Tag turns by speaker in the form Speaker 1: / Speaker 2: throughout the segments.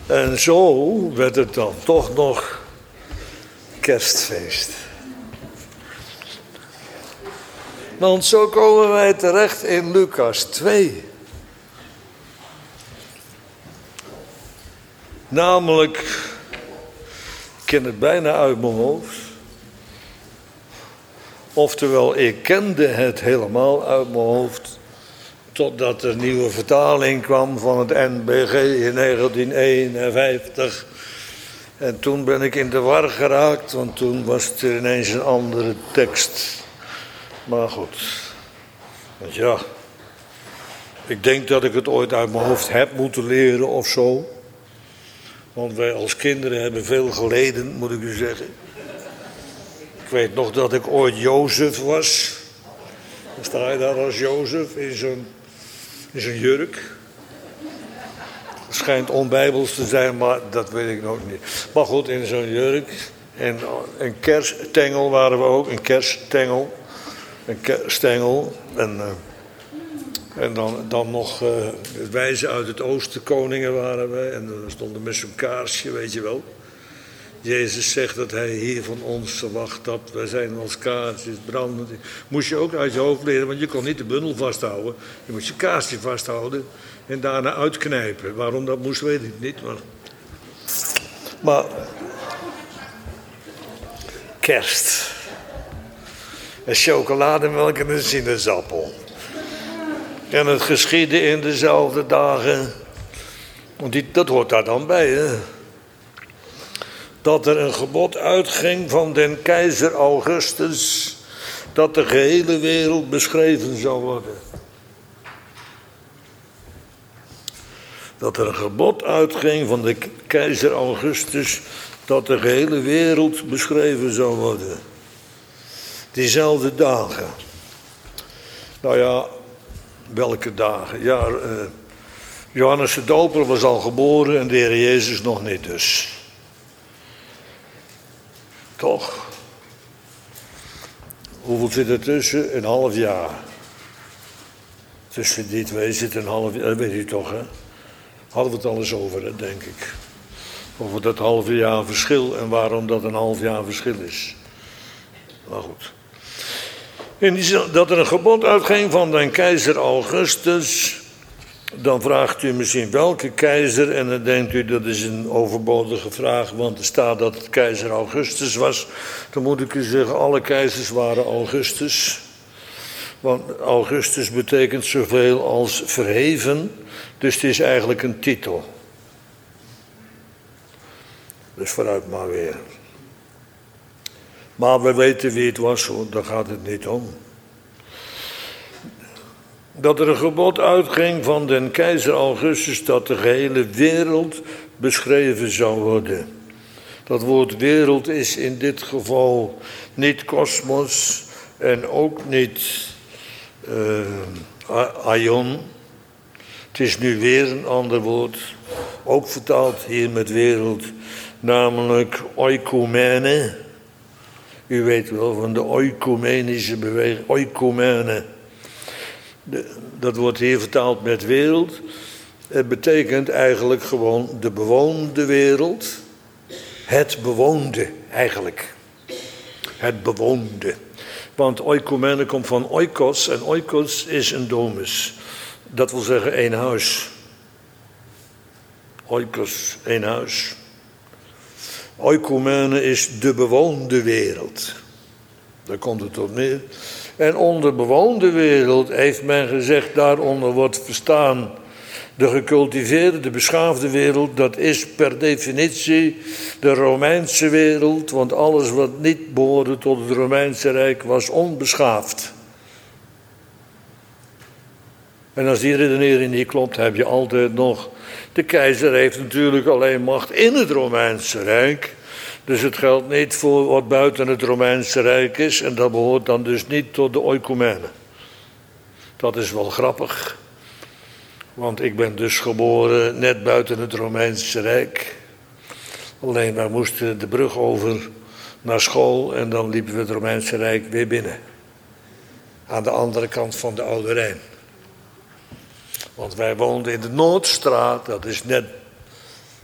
Speaker 1: En zo werd het dan toch nog kerstfeest. Want zo komen wij terecht in Lucas 2. Namelijk, ik ken het bijna uit mijn hoofd. Oftewel, ik kende het helemaal uit mijn hoofd. Totdat er een nieuwe vertaling kwam van het NBG in 1951. En toen ben ik in de war geraakt, want toen was het ineens een andere tekst. Maar goed, want ja, ik denk dat ik het ooit uit mijn hoofd heb moeten leren of zo. Want wij als kinderen hebben veel geleden, moet ik u zeggen. Ik weet nog dat ik ooit Jozef was. Dan sta je daar als Jozef in zo'n jurk. Het schijnt onbijbels te zijn, maar dat weet ik nog niet. Maar goed, in zo'n jurk. En een kerststengel waren we ook, een kerststengel. Een kerststengel. En dan nog wijzen uit het oosten, koningen waren we. En dan stonden met zo'n kaarsje, weet je wel. Jezus zegt dat hij hier van ons verwacht dat wij zijn als kaarsjes brandend. Moest je ook uit je hoofd leren, want je kon niet de bundel vasthouden. Je moest je kaarsje vasthouden en daarna uitknijpen. Waarom dat moest, weet ik niet. Maar kerst. En chocolademelk en een sinaasappel. En het geschiedde in dezelfde dagen. Want dat hoort daar dan bij, hè. Dat er een gebod uitging van den keizer Augustus, dat de gehele wereld beschreven zou worden. Dat er een gebod uitging van de keizer Augustus, dat de gehele wereld beschreven zou worden. Diezelfde dagen. Nou ja, welke dagen? Ja, Johannes de Doper was al geboren en de Heer Jezus nog niet dus. Toch? Hoeveel zit er tussen? Een half jaar. Tussen die twee zit een half jaar, dat weet u toch, hè? Hadden we het al eens over, hè, denk ik. Over dat halve jaar verschil en waarom dat een half jaar verschil is. Maar goed. Dat er een gebod uitging van de keizer Augustus. Dan vraagt u misschien welke keizer en dan denkt u dat is een overbodige vraag, want er staat dat het keizer Augustus was. Dan moet ik u zeggen, alle keizers waren Augustus. Want Augustus betekent zoveel als verheven, dus het is eigenlijk een titel. Dus vooruit maar weer. Maar we weten wie het was, hoor, daar gaat het niet om. Dat er een gebod uitging van den keizer Augustus dat de gehele wereld beschreven zou worden. Dat woord wereld is in dit geval niet kosmos en ook niet aion. Het is nu weer een ander woord, ook vertaald hier met wereld, namelijk oikumene. U weet wel van de oikumenische beweging, oikumene. Dat wordt hier vertaald met wereld. Het betekent eigenlijk gewoon de bewoonde wereld. Het bewoonde eigenlijk. Het bewoonde. Want oikumene komt van oikos en oikos is een domus. Dat wil zeggen één huis. Oikos, één huis. Oikumene is de bewoonde wereld. Daar komt het op neer. En onder bewoonde wereld heeft men gezegd, daaronder wordt verstaan de gecultiveerde, de beschaafde wereld. Dat is per definitie de Romeinse wereld, want alles wat niet behoorde tot het Romeinse Rijk was onbeschaafd. En als die redenering niet klopt, heb je altijd nog, de keizer heeft natuurlijk alleen macht in het Romeinse Rijk. Dus het geldt niet voor wat buiten het Romeinse Rijk is. En dat behoort dan dus niet tot de oikumene. Dat is wel grappig. Want ik ben dus geboren net buiten het Romeinse Rijk. Alleen wij moesten de brug over naar school. En dan liepen we het Romeinse Rijk weer binnen. Aan de andere kant van de Oude Rijn. Want wij woonden in de Noordstraat. Dat is net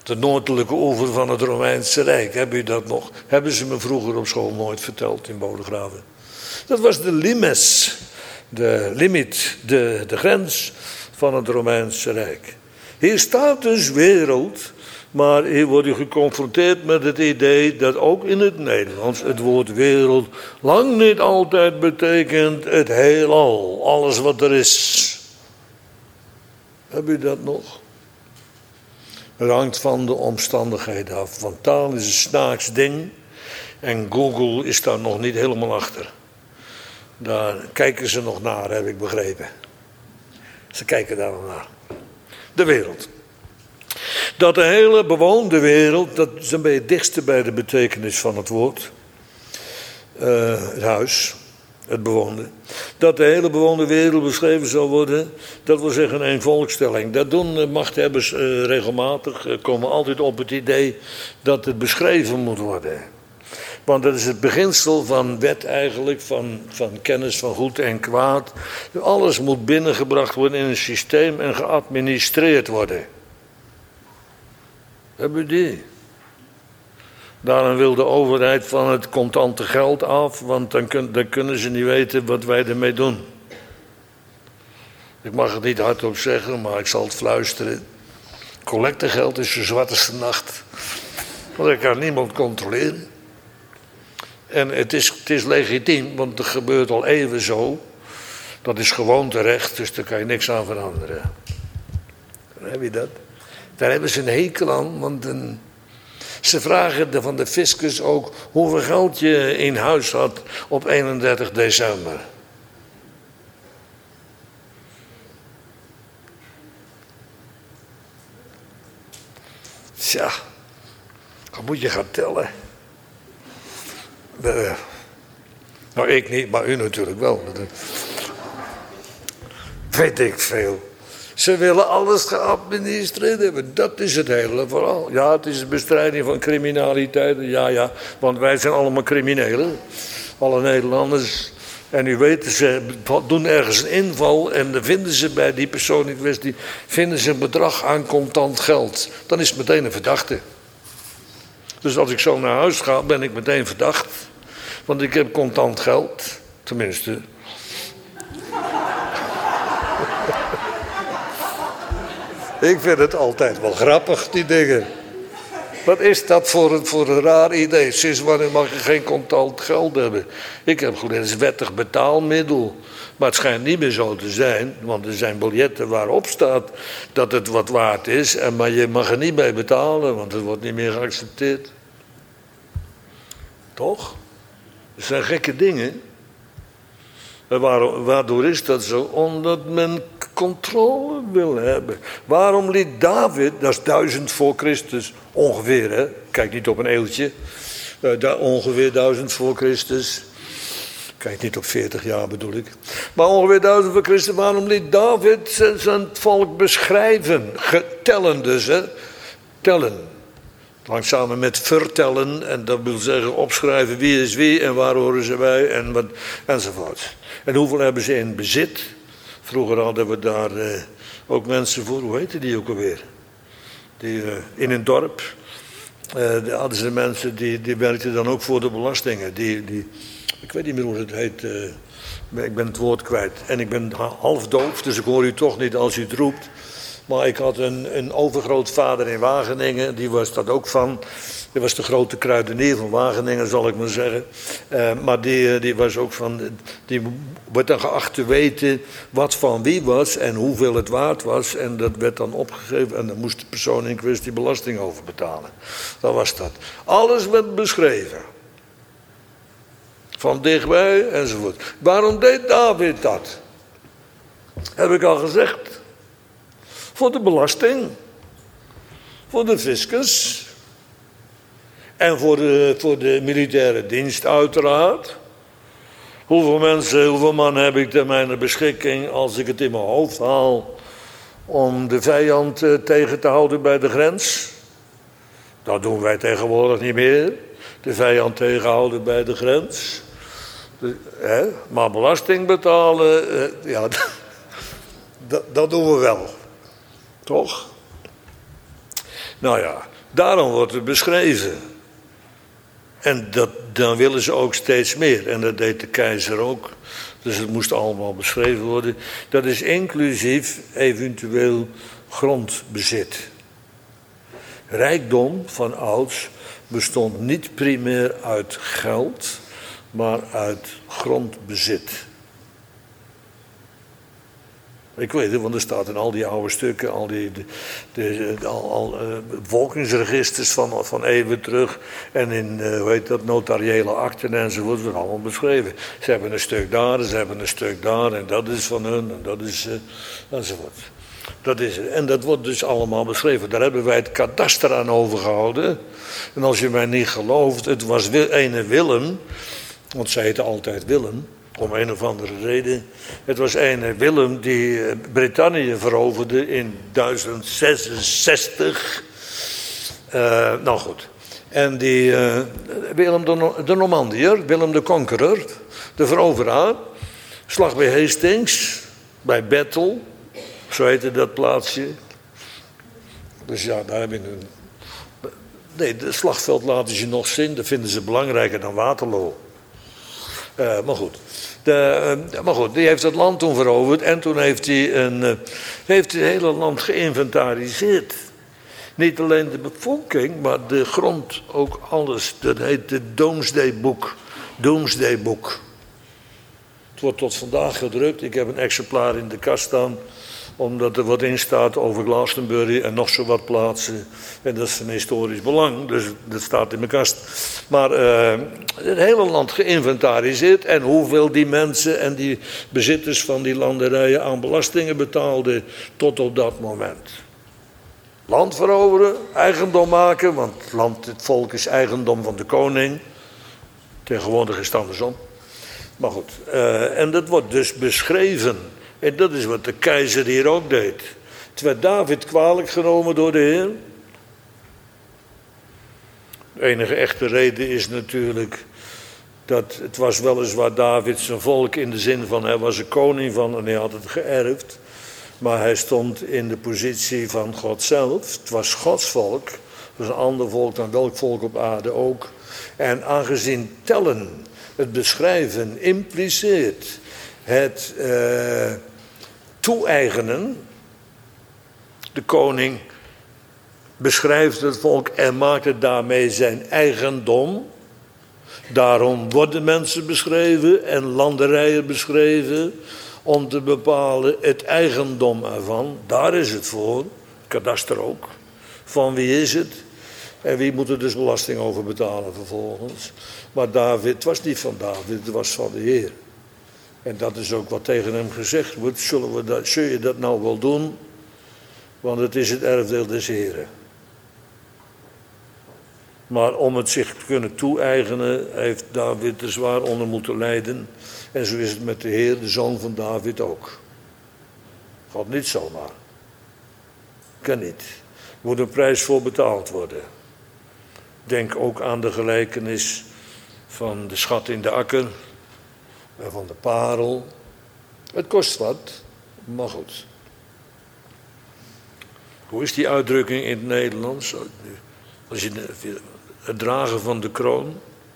Speaker 1: de noordelijke oever van het Romeinse Rijk. Heb u dat nog? Hebben ze me vroeger op school nooit verteld in Bodegraven. Dat was de limes, de limiet, de grens van het Romeinse Rijk. Hier staat dus wereld, maar hier word je geconfronteerd met het idee dat ook in het Nederlands het woord wereld lang niet altijd betekent het heelal, alles wat er is. Heb u dat nog? Het hangt van de omstandigheden af, want taal is een snaaks ding en Google is daar nog niet helemaal achter. Daar kijken ze nog naar, heb ik begrepen. Ze kijken daar nog naar. De wereld. Dat de hele bewoonde wereld, dat is een beetje het dichtste bij de betekenis van het woord. Het huis, het bewoonde. Dat de hele bewoonde wereld beschreven zal worden, dat wil zeggen een volkstelling. Dat doen machthebbers regelmatig, komen altijd op het idee dat het beschreven moet worden. Want dat is het beginsel van wet eigenlijk, van kennis van goed en kwaad. Alles moet binnengebracht worden in een systeem en geadministreerd worden. Hebben u die? Daarom wil de overheid van het contante geld af, want dan kunnen ze niet weten wat wij ermee doen. Ik mag het niet hardop zeggen, maar ik zal het fluisteren. Collectegeld is de zwartste nacht. Want dat kan niemand controleren. En het is legitiem, want het gebeurt al eeuwen zo. Dat is gewoonterecht, dus daar kan je niks aan veranderen. Dan heb je dat. Daar hebben ze een hekel aan, want ze vragen van de fiscus ook hoeveel geld je in huis had op 31 december. Tja, dan moet je gaan tellen. Nou, ik niet, maar u natuurlijk wel. Weet ik veel. Ze willen alles geadministreerd hebben. Dat is het hele verhaal. Ja, het is de bestrijding van criminaliteit. Ja, want wij zijn allemaal criminelen. Alle Nederlanders. En u weet, ze doen ergens een inval en dan vinden ze bij die persoon in kwestie vinden ze een bedrag aan contant geld. Dan is het meteen een verdachte. Dus als ik zo naar huis ga, ben ik meteen verdacht. Want ik heb contant geld. Tenminste. Ik vind het altijd wel grappig, die dingen. Wat is dat voor een raar idee? Sinds wanneer mag je geen contant geld hebben? Ik heb geleerd, het is wettig betaalmiddel. Maar het schijnt niet meer zo te zijn. Want er zijn biljetten waarop staat dat het wat waard is. Maar je mag er niet mee betalen, want het wordt niet meer geaccepteerd. Toch? Dat zijn gekke dingen. En waardoor is dat zo? Omdat men controle wil hebben. Waarom liet David, dat is 1000 voor Christus ongeveer, hè? Kijk niet op een eeuwtje. Ongeveer 1000 voor Christus. Kijk niet op 40 jaar bedoel ik. Maar ongeveer 1000 voor Christus. Waarom liet David zijn volk beschrijven? Tellen dus, hè? Tellen. Lang samen met vertellen, en dat wil zeggen opschrijven wie is wie en waar horen ze bij enzovoort. En hoeveel hebben ze in bezit? Vroeger hadden we daar ook mensen voor, hoe heette die ook alweer? Die, in een dorp hadden ze mensen die werkten dan ook voor de belastingen. Ik weet niet meer hoe het heet, ik ben het woord kwijt. En ik ben half doof, dus ik hoor u toch niet als u het roept. Maar ik had een overgrootvader in Wageningen, die was dat ook van. Die was de grote kruidenier van Wageningen, zal ik maar zeggen. Maar die was ook van, die werd dan geacht te weten wat van wie was en hoeveel het waard was. En dat werd dan opgegeven en dan moest de persoon in kwestie belasting over betalen. Dat was dat. Alles werd beschreven. Van dichtbij enzovoort. Waarom deed David dat? Heb ik al gezegd. Voor de belasting. Voor de fiscus. En voor de militaire dienst uiteraard. Hoeveel mannen heb ik ter mijn beschikking als ik het in mijn hoofd haal om de vijand tegen te houden bij de grens? Dat doen wij tegenwoordig niet meer. De vijand tegenhouden bij de grens. Maar belasting betalen, ja, dat doen we wel. Toch? Nou ja, daarom wordt het beschreven. En dan willen ze ook steeds meer. En dat deed de keizer ook. Dus het moest allemaal beschreven worden. Dat is inclusief eventueel grondbezit. Rijkdom van ouds bestond niet primair uit geld, maar uit grondbezit. Ik weet het, want er staat in al die oude stukken, al die bevolkingsregisters van eeuwen terug. En in, notariële akten enzovoort, wordt allemaal beschreven. Ze hebben een stuk daar, ze hebben een stuk daar, en dat is van hun, en dat is, enzovoort. Dat is het. En dat wordt dus allemaal beschreven. Daar hebben wij het kadaster aan overgehouden. En als je mij niet gelooft, het was ene Willem, want zij heette altijd Willem, om een of andere reden. Het was ene Willem die Brittannië veroverde in 1066. Nou goed. En die Willem de Normandiër, Willem de Conqueror, de veroveraar. Slag bij Hastings, bij Battle, zo heette dat plaatsje. Dus ja, daar heb je een... Nee, het slagveld laten ze nog zien, dat vinden ze belangrijker dan Waterloo. Maar goed, die heeft het land toen veroverd en toen heeft hij het hele land geïnventariseerd. Niet alleen de bevolking, maar de grond, ook alles. Dat heet het Domesday Book. Het wordt tot vandaag gedrukt. Ik heb een exemplaar in de kast staan, omdat er wat in staat over Glastonbury en nog zo wat plaatsen. En dat is van historisch belang, dus dat staat in mijn kast. Maar het hele land geïnventariseerd en hoeveel die mensen en die bezitters van die landerijen aan belastingen betaalden tot op dat moment. Land veroveren, eigendom maken, want het volk is eigendom van de koning. Tegenwoordig is het andersom. Maar goed, en dat wordt dus beschreven. En dat is wat de keizer hier ook deed. Het werd David kwalijk genomen door de Heer. De enige echte reden is natuurlijk dat het was weliswaar David zijn volk in de zin van hij was er koning van en hij had het geërfd. Maar hij stond in de positie van God zelf. Het was Gods volk. Het was een ander volk dan welk volk op aarde ook. En aangezien tellen, het beschrijven impliceert het toe-eigenen. De koning beschrijft het volk en maakt het daarmee zijn eigendom. Daarom worden mensen beschreven en landerijen beschreven om te bepalen het eigendom ervan. Daar is het voor, kadaster ook. Van wie is het? En wie moet er dus belasting over betalen vervolgens? Maar David, het was niet van David, het was van de Heer. En dat is ook wat tegen hem gezegd wordt. Zul je dat nou wel doen? Want het is het erfdeel des Heren. Maar om het zich te kunnen toe-eigenen, heeft David er zwaar onder moeten lijden. En zo is het met de Heer, de zoon van David ook. Gaat niet zomaar. Kan niet. Er moet een prijs voor betaald worden. Denk ook aan de gelijkenis van de schat in de akker. En van de parel. Het kost wat, maar goed. Hoe is die uitdrukking in het Nederlands? Als je het dragen van de kroon.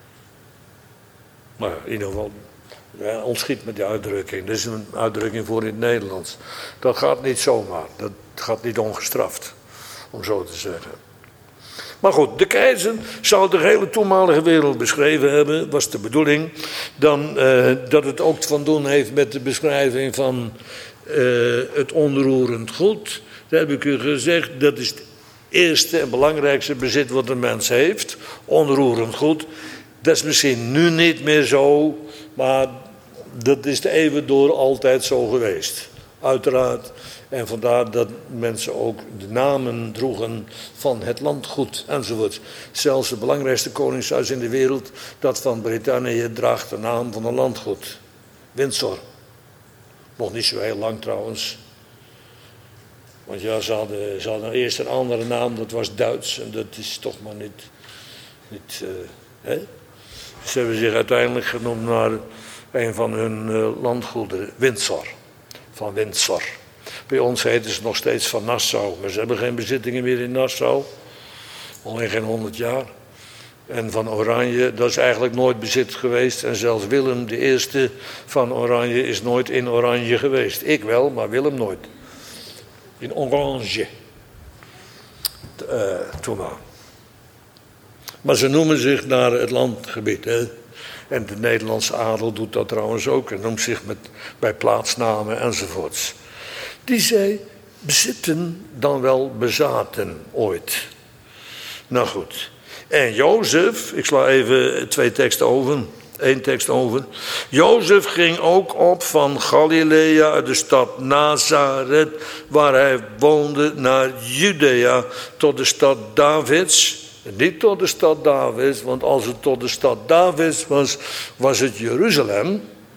Speaker 1: Nou, in ieder geval, ontschiet met die uitdrukking. Dat is een uitdrukking voor in het Nederlands. Dat gaat niet zomaar. Dat gaat niet ongestraft, om zo te zeggen. Maar goed, de keizer zou de hele toenmalige wereld beschreven hebben, was de bedoeling. Dan dat het ook van doen heeft met de beschrijving van het onroerend goed. Dat heb ik u gezegd, dat is het eerste en belangrijkste bezit wat een mens heeft. Onroerend goed. Dat is misschien nu niet meer zo, maar dat is de eeuwen door altijd zo geweest. Uiteraard. En vandaar dat mensen ook de namen droegen van het landgoed enzovoort. Zelfs het belangrijkste koningshuis in de wereld, dat van Brittannië, draagt de naam van een landgoed. Windsor. Nog niet zo heel lang trouwens. Want ja, ze hadden eerst een andere naam, dat was Duits. En dat is toch maar niet hè? Ze hebben zich uiteindelijk genoemd naar een van hun landgoederen, Windsor. Van Windsor. Bij ons heten ze nog steeds van Nassau, maar ze hebben geen bezittingen meer in Nassau. Alleen geen 100 jaar. En van Oranje, dat is eigenlijk nooit bezit geweest. En zelfs Willem I van Oranje is nooit in Oranje geweest. Ik wel, maar Willem nooit. In Oranje. Toen maar. Maar ze noemen zich naar het landgebied. Hè? En de Nederlandse adel doet dat trouwens ook. En noemt zich bij plaatsnamen enzovoorts. Die zij bezitten dan wel bezaten ooit. Nou goed. En Jozef, ik sla even 2 teksten over. 1 tekst over. Jozef ging ook op van Galilea uit de stad Nazareth, waar hij woonde, naar Judea, tot de stad Davids. Niet tot de stad Davids, want als het tot de stad Davids was, was het Jeruzalem.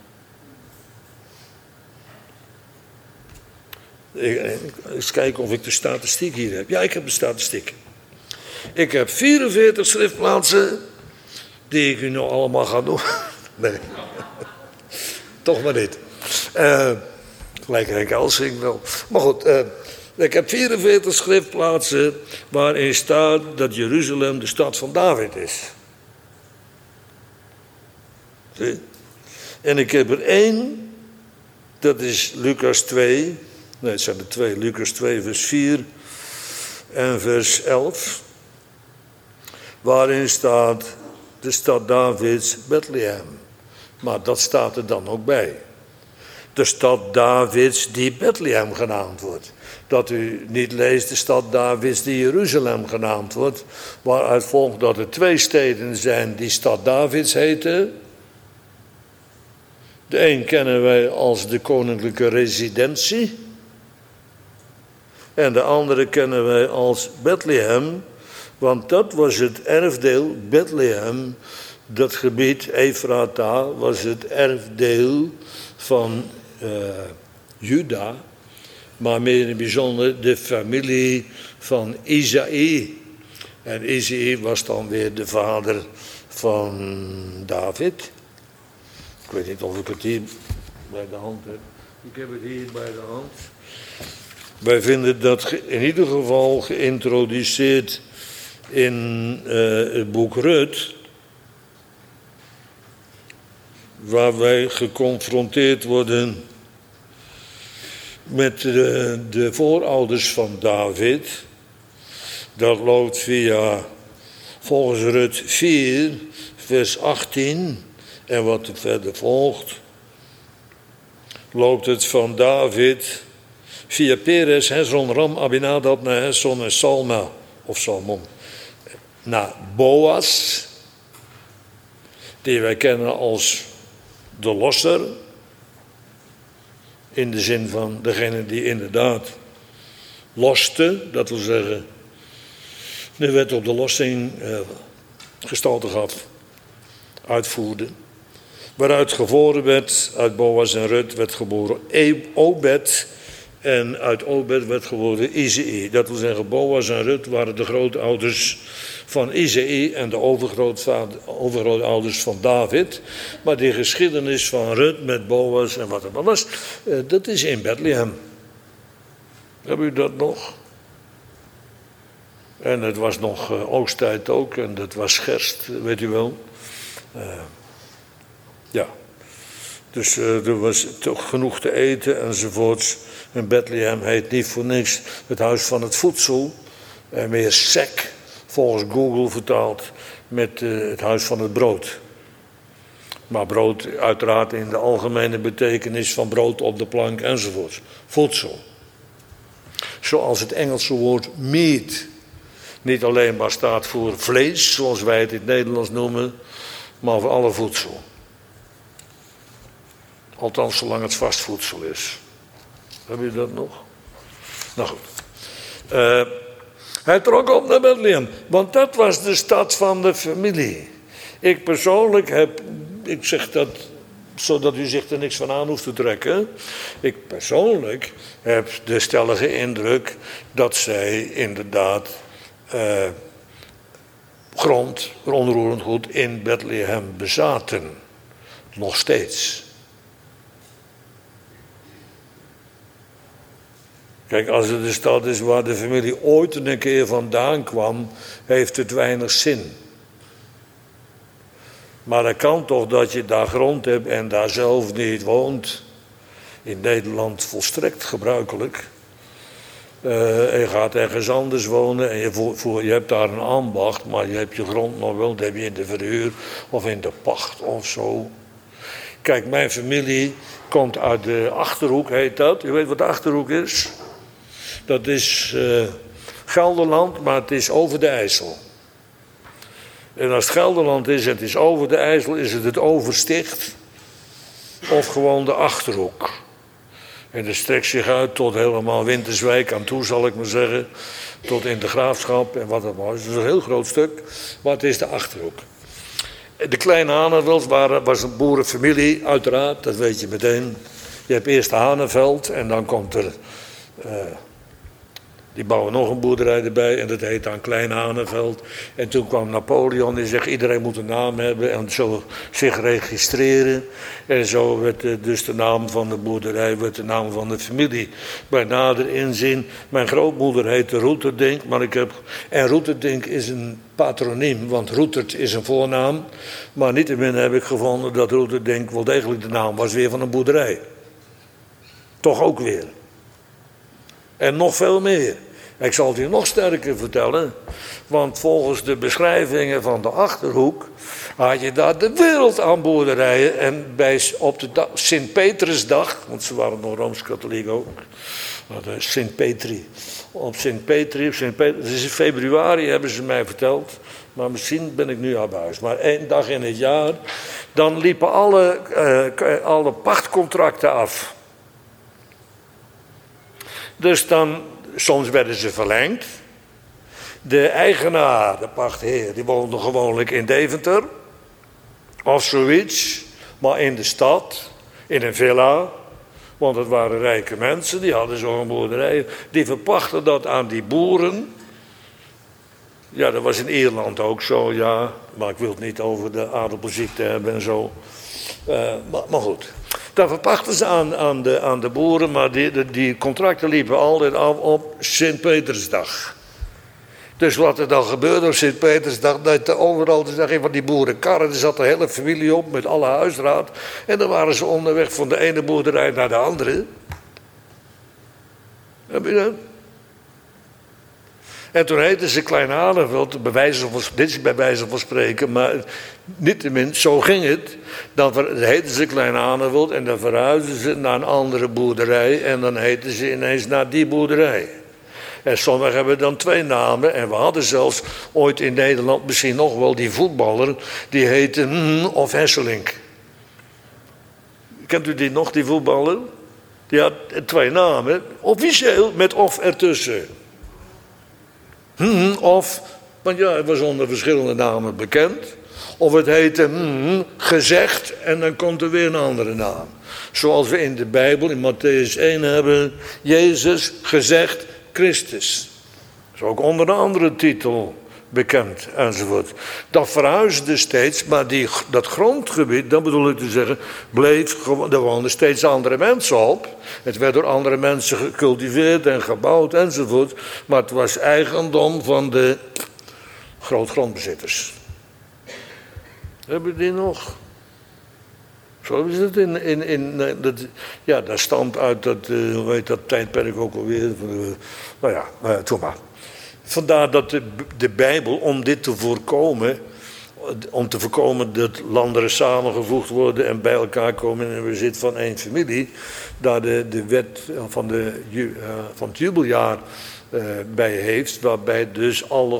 Speaker 1: Eens kijken of ik de statistiek hier heb. Ja, ik heb de statistiek. Ik heb 44 schriftplaatsen die ik u nog allemaal ga doen. Nee, toch maar niet. Gelijk Henk Elsing wel. Maar goed, ik heb 44 schriftplaatsen waarin staat dat Jeruzalem de stad van David is. Zie? En ik heb er 1, dat is Lucas 2. Nee, het zijn er 2. Lucas 2 vers 4 en vers 11. Waarin staat de stad Davids, Bethlehem. Maar dat staat er dan ook bij. De stad Davids die Bethlehem genaamd wordt. Dat u niet leest de stad Davids die Jeruzalem genaamd wordt. Waaruit volgt dat er 2 steden zijn die stad Davids heten. De een kennen wij als de koninklijke residentie. En de andere kennen wij als Bethlehem. Want dat was het erfdeel, Bethlehem, dat gebied, Efrata, was het erfdeel van Juda. Maar meer in het bijzonder de familie van Isaïe. En Isaïe was dan weer de vader van David. Ik weet niet of ik het hier bij de hand heb. Ik heb het hier bij de hand. Wij vinden dat in ieder geval geïntroduceerd in het boek Rut, waar wij geconfronteerd worden met de voorouders van David. Dat loopt volgens Rut 4, vers 18 en wat er verder volgt, loopt het van David via Peres, Hezron, Ram, Abinadab naar Hezron en Salma, of Salmon, naar Boas, die wij kennen als de losser, in de zin van degene die inderdaad loste, dat wil zeggen, de wet op de lossing gestalte gaf, uitvoerde. Waaruit geboren werd, uit Boas en Rut werd geboren Obed. En uit Obed werd geboren Isaïe. Dat wil zeggen, Boas en Rut waren de grootouders van Isaïe en de overgrootouders van David. Maar die geschiedenis van Rut met Boas en wat er was, dat is in Bethlehem. Hebben u dat nog? En het was nog oogsttijd ook en dat was gerst, weet u wel. Ja. Dus er was toch genoeg te eten enzovoorts. En Bethlehem heet niet voor niks het huis van het voedsel. En meer sec, volgens Google vertaald, met het huis van het brood. Maar brood uiteraard in de algemene betekenis van brood op de plank enzovoorts. Voedsel. Zoals het Engelse woord meat niet alleen maar staat voor vlees, zoals wij het in het Nederlands noemen, maar voor alle voedsel. Althans, zolang het vast voedsel is. Heb je dat nog? Nou goed. Hij trok op naar Bethlehem, want dat was de stad van de familie. Ik persoonlijk ik zeg dat zodat u zich er niks van aan hoeft te trekken. Ik persoonlijk heb de stellige indruk dat zij inderdaad grond, onroerend goed in Bethlehem bezaten. Nog steeds. Kijk, als het de stad is waar de familie ooit een keer vandaan kwam, heeft het weinig zin. Maar dat kan toch dat je daar grond hebt en daar zelf niet woont. In Nederland volstrekt gebruikelijk. En je gaat ergens anders wonen en je hebt daar een ambacht, maar je hebt je grond nog wel, dat heb je in de verhuur of in de pacht of zo. Kijk, mijn familie komt uit de Achterhoek, heet dat. Je weet wat de Achterhoek is? Dat is Gelderland, maar het is over de IJssel. En als het Gelderland is en het is over de IJssel, is het Oversticht of gewoon de Achterhoek. En dat strekt zich uit tot helemaal Winterswijk aan toe, zal ik maar zeggen. Tot in de Graafschap en wat het was. Het is een heel groot stuk, maar het is de Achterhoek. De Kleine Haneveld was een boerenfamilie, uiteraard, dat weet je meteen. Je hebt eerst Haneveld en dan komt er... die bouwen nog een boerderij erbij en dat heet dan Klein Haneveld. En toen kwam Napoleon die zegt iedereen moet een naam hebben en zo zich registreren. En zo werd dus de naam van de boerderij, werd de naam van de familie. Bij nader inzien, mijn grootmoeder heette Roeterdink, en Roeterdink is een patroniem, want Roetert is een voornaam. Maar niettemin heb ik gevonden dat Roeterdink wel degelijk de naam was weer van een boerderij. Toch ook weer. En nog veel meer. Ik zal het u nog sterker vertellen. Want volgens de beschrijvingen van de Achterhoek had je daar de wereld aan boerderijen. En op de Sint-Petrusdag, want ze waren nog Rooms-Katholiek ook. Sint-Petri. Op Sint-Petri, dus in februari hebben ze mij verteld. Maar misschien ben ik nu aan buis. Maar 1 dag in het jaar. Dan liepen alle pachtcontracten af. Dus dan, soms werden ze verlengd. De eigenaar, de pachtheer, die woonde gewoonlijk in Deventer. Of zoiets. Maar in de stad, in een villa. Want het waren rijke mensen, die hadden zo'n boerderij. Die verpachten dat aan die boeren. Ja, dat was in Ierland ook zo, ja. Maar ik wil het niet over de aardappelziekte hebben en zo. Maar goed. Dan verpachten ze aan de boeren, maar die contracten liepen altijd af op Sint-Petersdag. Dus wat er dan gebeurde op Sint-Petersdag, dat overal van die boerenkarren, er zat de hele familie op met alle huisraad. En dan waren ze onderweg van de ene boerderij naar de andere. Heb je dat? En toen heette ze Klein Haneveld, dit is bij wijze van spreken, maar niettemin, zo ging het. Dan heette ze Klein Haneveld en dan verhuisden ze naar een andere boerderij en dan heten ze ineens naar die boerderij. En sommigen hebben dan 2 namen en we hadden zelfs ooit in Nederland misschien nog wel die voetballer, die heette of Hesselink. Kent u die nog, die voetballer? Die had 2 namen, officieel met of ertussen. Of, want ja, het was onder verschillende namen bekend. Of het heette gezegd en dan komt er weer een andere naam. Zoals we in de Bijbel, in Mattheüs 1 hebben, Jezus gezegd Christus. Dat is ook onder een andere titel bekend enzovoort. Dat verhuisde steeds, maar dat grondgebied, dat bedoel ik te zeggen, er woonden steeds andere mensen op. Het werd door andere mensen gecultiveerd en gebouwd enzovoort. Maar het was eigendom van de grootgrondbezitters. Hebben we die nog? Zo is het dat stamt uit dat, hoe heet dat tijdperk ook alweer. Toen maar. Vandaar dat de Bijbel, om dit te voorkomen, om te voorkomen dat landeren samengevoegd worden en bij elkaar komen in een bezit van 1 familie, daar de wet van het jubeljaar bij heeft, waarbij dus alle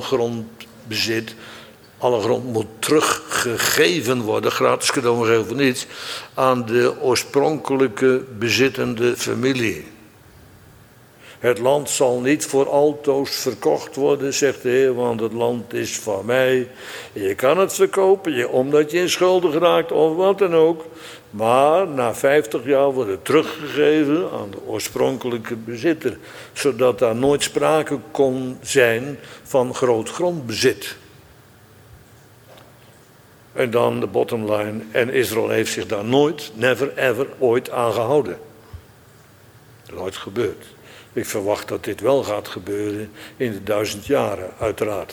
Speaker 1: grond moet teruggegeven worden, gratis cadeau maar heel voor niets, aan de oorspronkelijke bezittende familie. Het land zal niet voor altoos verkocht worden, zegt de Heer, want het land is van mij. Je kan het verkopen, omdat je in schulden raakt of wat dan ook. Maar na 50 jaar wordt het teruggegeven aan de oorspronkelijke bezitter. Zodat daar nooit sprake kon zijn van groot grondbezit. En dan de bottom line. En Israël heeft zich daar nooit, never ever, ooit aan gehouden. Nooit gebeurd. Ik verwacht dat dit wel gaat gebeuren in de 1000 jaren, uiteraard.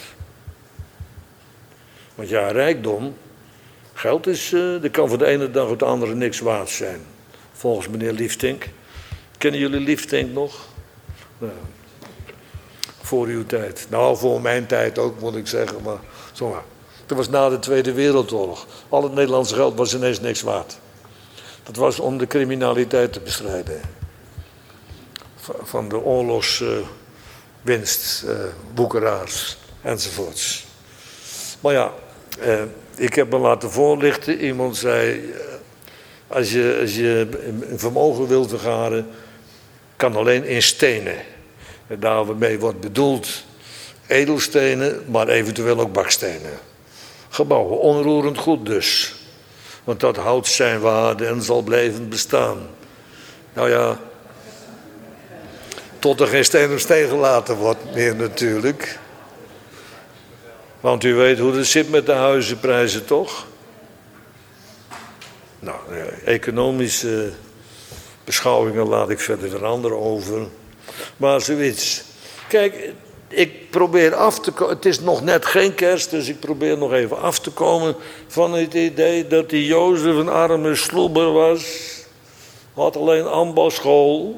Speaker 1: Want ja, rijkdom, geld dat kan van de ene dag op de andere niks waard zijn. Volgens meneer Liefdink. Kennen jullie Liefdink nog? Nou, voor uw tijd. Nou, voor mijn tijd ook, moet ik zeggen. Maar zomaar. Dat was na de Tweede Wereldoorlog. Al het Nederlandse geld was ineens niks waard. Dat was om de criminaliteit te bestrijden. Van de oorlogswinst, boekeraars enzovoorts. Maar ja, ik heb me laten voorlichten. Iemand zei, als je een vermogen wilt vergaren, kan alleen in stenen. En daarmee wordt bedoeld edelstenen, maar eventueel ook bakstenen. Gebouwen, onroerend goed dus. Want dat houdt zijn waarde en zal blijven bestaan. Nou ja, tot er geen steen op steen gelaten wordt meer natuurlijk. Want u weet hoe het zit met de huizenprijzen, toch? Nou, economische beschouwingen laat ik verder weer anderen over. Maar zoiets. Kijk, ik probeer af te komen. Het is nog net geen kerst, dus ik probeer nog even af te komen van het idee dat die Jozef een arme sloeber was. Had alleen ambachtsschool.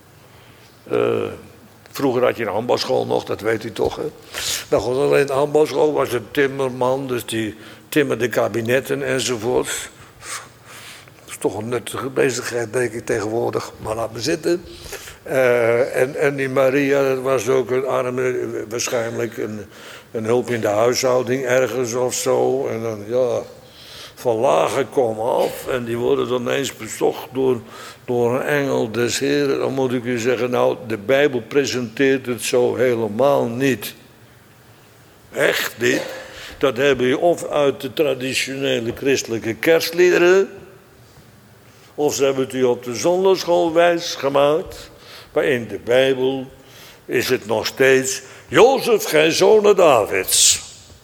Speaker 1: Vroeger had je een ambachtsschool nog, dat weet u toch, hè? Nou goed, alleen de ambachtsschool was een timmerman, dus die timmerde kabinetten enzovoort. Dat is toch een nuttige bezigheid, denk ik, tegenwoordig, maar laat me zitten. En die Maria, dat was ook een arme, waarschijnlijk een hulp in de huishouding ergens of zo. En dan, ja, van lagen komen af en die worden dan ineens bezocht door een engel des Heren. Dan moet ik u zeggen, nou, de Bijbel presenteert het zo helemaal niet. Echt niet. Dat heb je of uit de traditionele christelijke kerstliederen, of ze hebben het u op de zondagschool wijs gemaakt. Maar in de Bijbel is het nog steeds, Jozef, gij zonen Davids.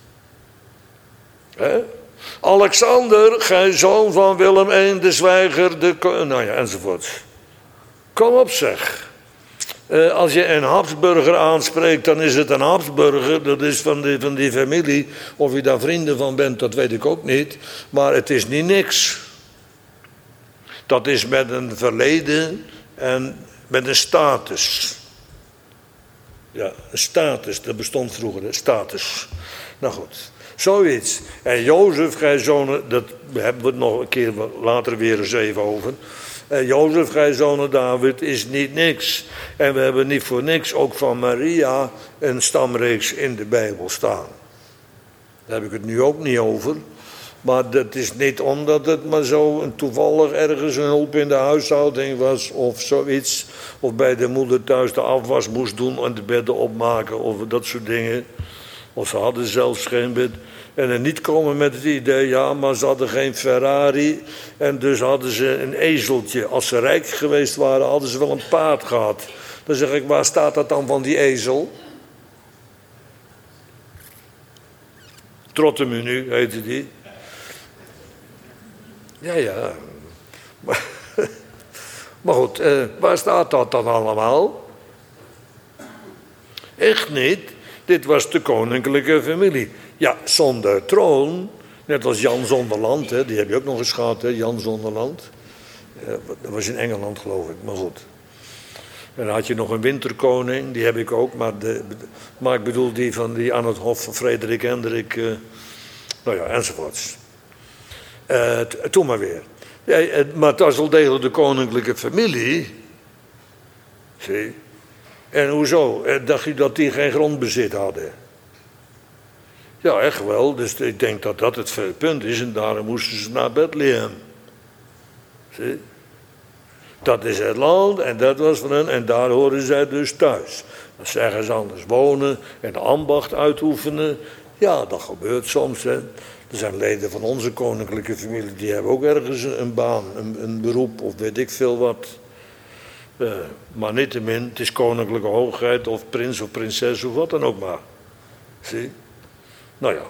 Speaker 1: Alexander, gij zoon van Willem I, de zwijger, nou ja, enzovoort. Kom op zeg. Als je een Habsburger aanspreekt, dan is het een Habsburger. Dat is van die familie. Of je daar vrienden van bent, dat weet ik ook niet. Maar het is niet niks. Dat is met een verleden en met een status. Ja, een status, dat bestond vroeger, een status. Nou goed, zoiets. En Jozef, gij zonen, dat hebben we het nog een keer later weer eens even over. Jozef, gij zonen David, is niet niks. En we hebben niet voor niks ook van Maria een stamreeks in de Bijbel staan. Daar heb ik het nu ook niet over. Maar dat is niet omdat het maar zo toevallig ergens een hulp in de huishouding was of zoiets. Of bij de moeder thuis de afwas moest doen en de bedden opmaken of dat soort dingen. Of ze hadden zelfs geen bed. En er niet komen met het idee, ja, maar ze hadden geen Ferrari. En dus hadden ze een ezeltje. Als ze rijk geweest waren, hadden ze wel een paard gehad. Dan zeg ik, waar staat dat dan van die ezel? Trottemenu heette die. Ja. Maar goed, waar staat dat dan allemaal? Echt niet. Dit was de koninklijke familie. Ja, zonder troon. Net als Jan Zonderland, hè, die heb je ook nog eens gehad, hè, Jan Zonderland. Dat was in Engeland, geloof ik, maar goed. En dan had je nog een winterkoning, die heb ik ook. Maar ik bedoel die aan het hof van Frederik Hendrik. Nou ja, enzovoorts. Toen maar weer. Ja, maar het was al degelijk de koninklijke familie. Zie. En hoezo? Dacht je dat die geen grondbezit hadden? Ja, echt wel. Dus ik denk dat dat het punt is. En daarom moesten ze naar Bethlehem. Zie. Dat is het land en dat was van hen. En daar horen zij dus thuis. Als ze ergens anders wonen en de ambacht uitoefenen. Ja, dat gebeurt soms. Hè. Er zijn leden van onze koninklijke familie, die hebben ook ergens een baan, een beroep of weet ik veel wat. Maar niettemin, het is koninklijke hoogheid of prins of prinses of wat dan ook maar. Zie? Nou ja.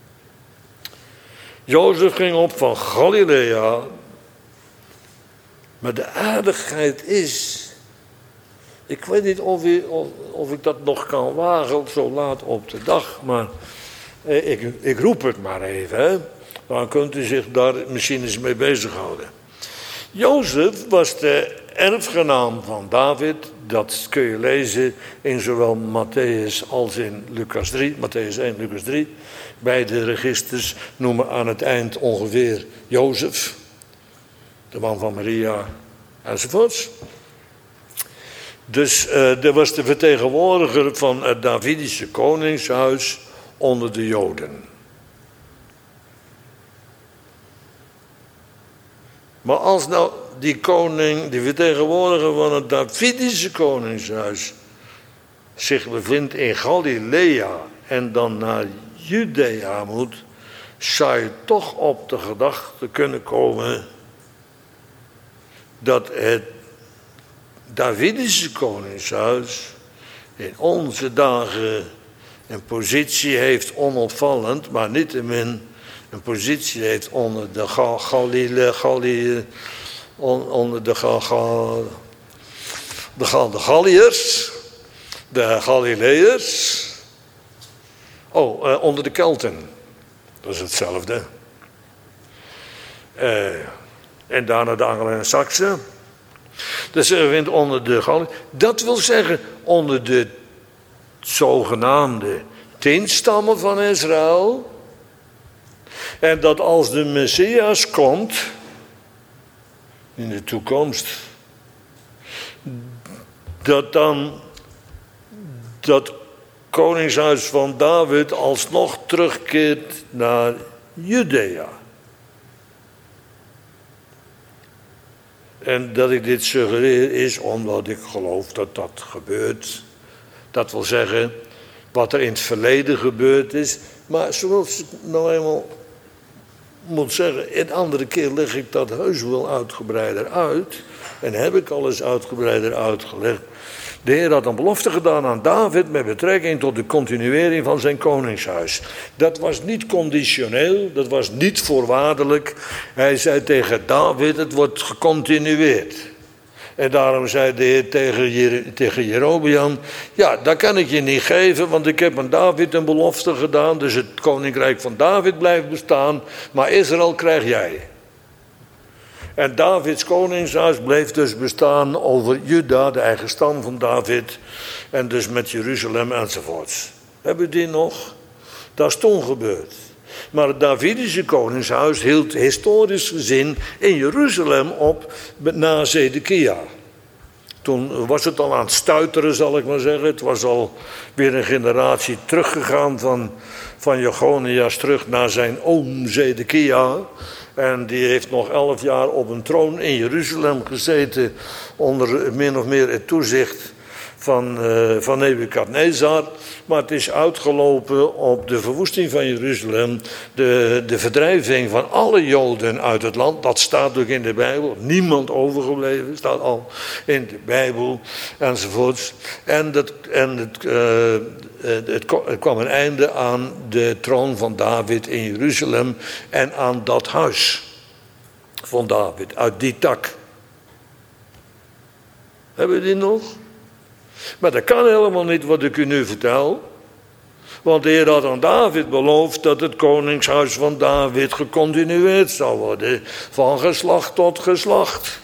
Speaker 1: Jozef ging op van Galilea. Maar de aardigheid is Ik weet niet of ik dat nog kan wagen zo laat op de dag, maar ik roep het maar even. Hè. Dan kunt u zich daar misschien eens mee bezighouden. Jozef was de erfgenaam van David. Dat kun je lezen in zowel Matthäus als in Lucas 3. Matthäus 1, Lucas 3. Beide registers noemen aan het eind ongeveer Jozef. De man van Maria enzovoorts. Dus er was de vertegenwoordiger van het Davidische koningshuis onder de Joden. Maar als nou die koning, die vertegenwoordiger van het Davidische koningshuis, zich bevindt in Galilea en dan naar Judea moet, zou je toch op de gedachte kunnen komen dat het Davidische koningshuis in onze dagen een positie heeft onopvallend, maar niettemin een positie heeft onder de Galliërs, de Galileërs, onder de Kelten. Dat is hetzelfde. En daarna de Angelen en Saksen. Dus we vinden onder de Galliërs. Dat wil zeggen onder de zogenaamde 10 stammen van Israël. En dat als de Messias komt, in de toekomst, dat dan dat koningshuis van David alsnog terugkeert naar Judea. En dat ik dit suggereer is omdat ik geloof dat dat gebeurt. Dat wil zeggen, wat er in het verleden gebeurd is. Maar zoals ik nou eenmaal moet zeggen, een andere keer leg ik dat heus wel uitgebreider uit. En heb ik al eens uitgebreider uitgelegd. De Heer had een belofte gedaan aan David met betrekking tot de continuering van zijn koningshuis. Dat was niet conditioneel, dat was niet voorwaardelijk. Hij zei tegen David, het wordt gecontinueerd. En daarom zei de Heer tegen Jerobeam, ja, dat kan ik je niet geven, want ik heb aan David een belofte gedaan. Dus het koninkrijk van David blijft bestaan, maar Israël krijg jij. En Davids koningshuis bleef dus bestaan over Juda, de eigen stam van David. En dus met Jeruzalem enzovoorts. Hebben we die nog? Dat is toen gebeurd. Maar het Davidische koningshuis hield historisch gezien in Jeruzalem op na Zedekia. Toen was het al aan het stuiteren, zal ik maar zeggen. Het was al weer een generatie teruggegaan van Jechonias terug naar zijn oom Zedekia. En die heeft nog 11 jaar op een troon in Jeruzalem gezeten onder min of meer het toezicht van Nebukadnezar. Maar het is uitgelopen op de verwoesting van Jeruzalem, de verdrijving van alle Joden uit het land. Dat staat ook in de Bijbel, niemand overgebleven, staat al in de Bijbel enzovoorts. En het kwam een einde aan de troon van David in Jeruzalem en aan dat huis van David, uit die tak. Hebben we die nog? Maar dat kan helemaal niet wat ik u nu vertel. Want de Heer had aan David beloofd dat het koningshuis van David gecontinueerd zou worden. Van geslacht tot geslacht.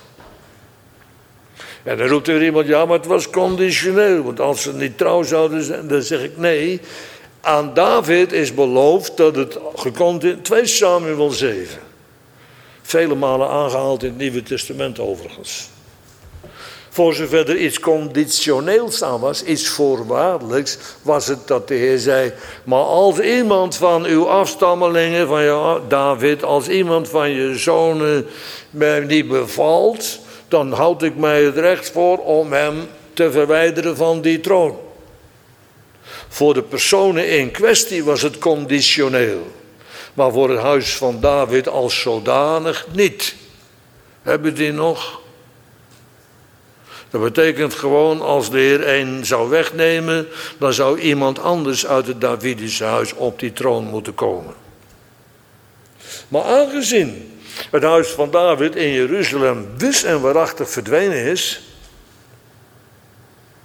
Speaker 1: En dan roept er iemand, ja, maar het was conditioneel. Want als ze niet trouw zouden zijn, dan zeg ik nee. Aan David is beloofd dat het gecontinueerd... 2 Samuel 7. Vele malen aangehaald in het Nieuwe Testament overigens. Voor zover er iets conditioneels aan was, iets voorwaardelijks, was het dat de Heer zei, maar als iemand van uw afstammelingen, van jou, David, als iemand van je zonen mij niet bevalt, dan houd ik mij het recht voor om hem te verwijderen van die troon. Voor de personen in kwestie was het conditioneel, maar voor het huis van David als zodanig niet. Hebben die nog? Dat betekent gewoon, als de Heer een zou wegnemen, dan zou iemand anders uit het Davidische huis op die troon moeten komen. Maar aangezien het huis van David in Jeruzalem dus en waarachtig verdwenen is,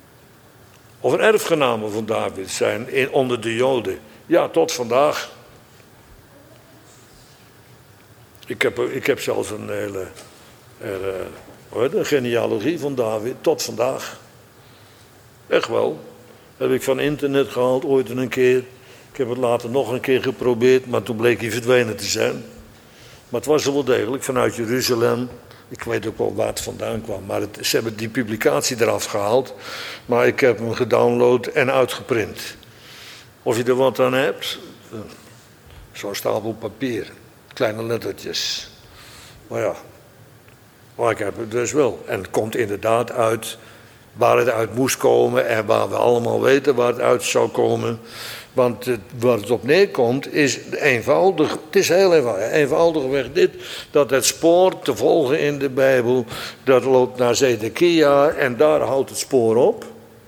Speaker 1: Of er erfgenamen van David zijn onder de Joden. Ja, tot vandaag. Ik heb zelfs een hele genealogie van David, tot vandaag. Echt wel. Heb ik van internet gehaald, ooit een keer. Ik heb het later nog een keer geprobeerd, maar toen bleek hij verdwenen te zijn. Maar het was er wel degelijk, vanuit Jeruzalem. Ik weet ook wel waar het vandaan kwam, maar ze hebben die publicatie eraf gehaald. Maar ik heb hem gedownload en uitgeprint. Of je er wat aan hebt, zo'n stapel papier, kleine lettertjes. Maar ja, maar ik heb het dus wel. En het komt inderdaad uit waar het uit moest komen en waar we allemaal weten waar het uit zou komen. Want waar het op neerkomt is eenvoudig, het is heel eenvoudig, eenvoudigweg dit, dat het spoor te volgen in de Bijbel, dat loopt naar Zedekia en daar houdt het spoor op.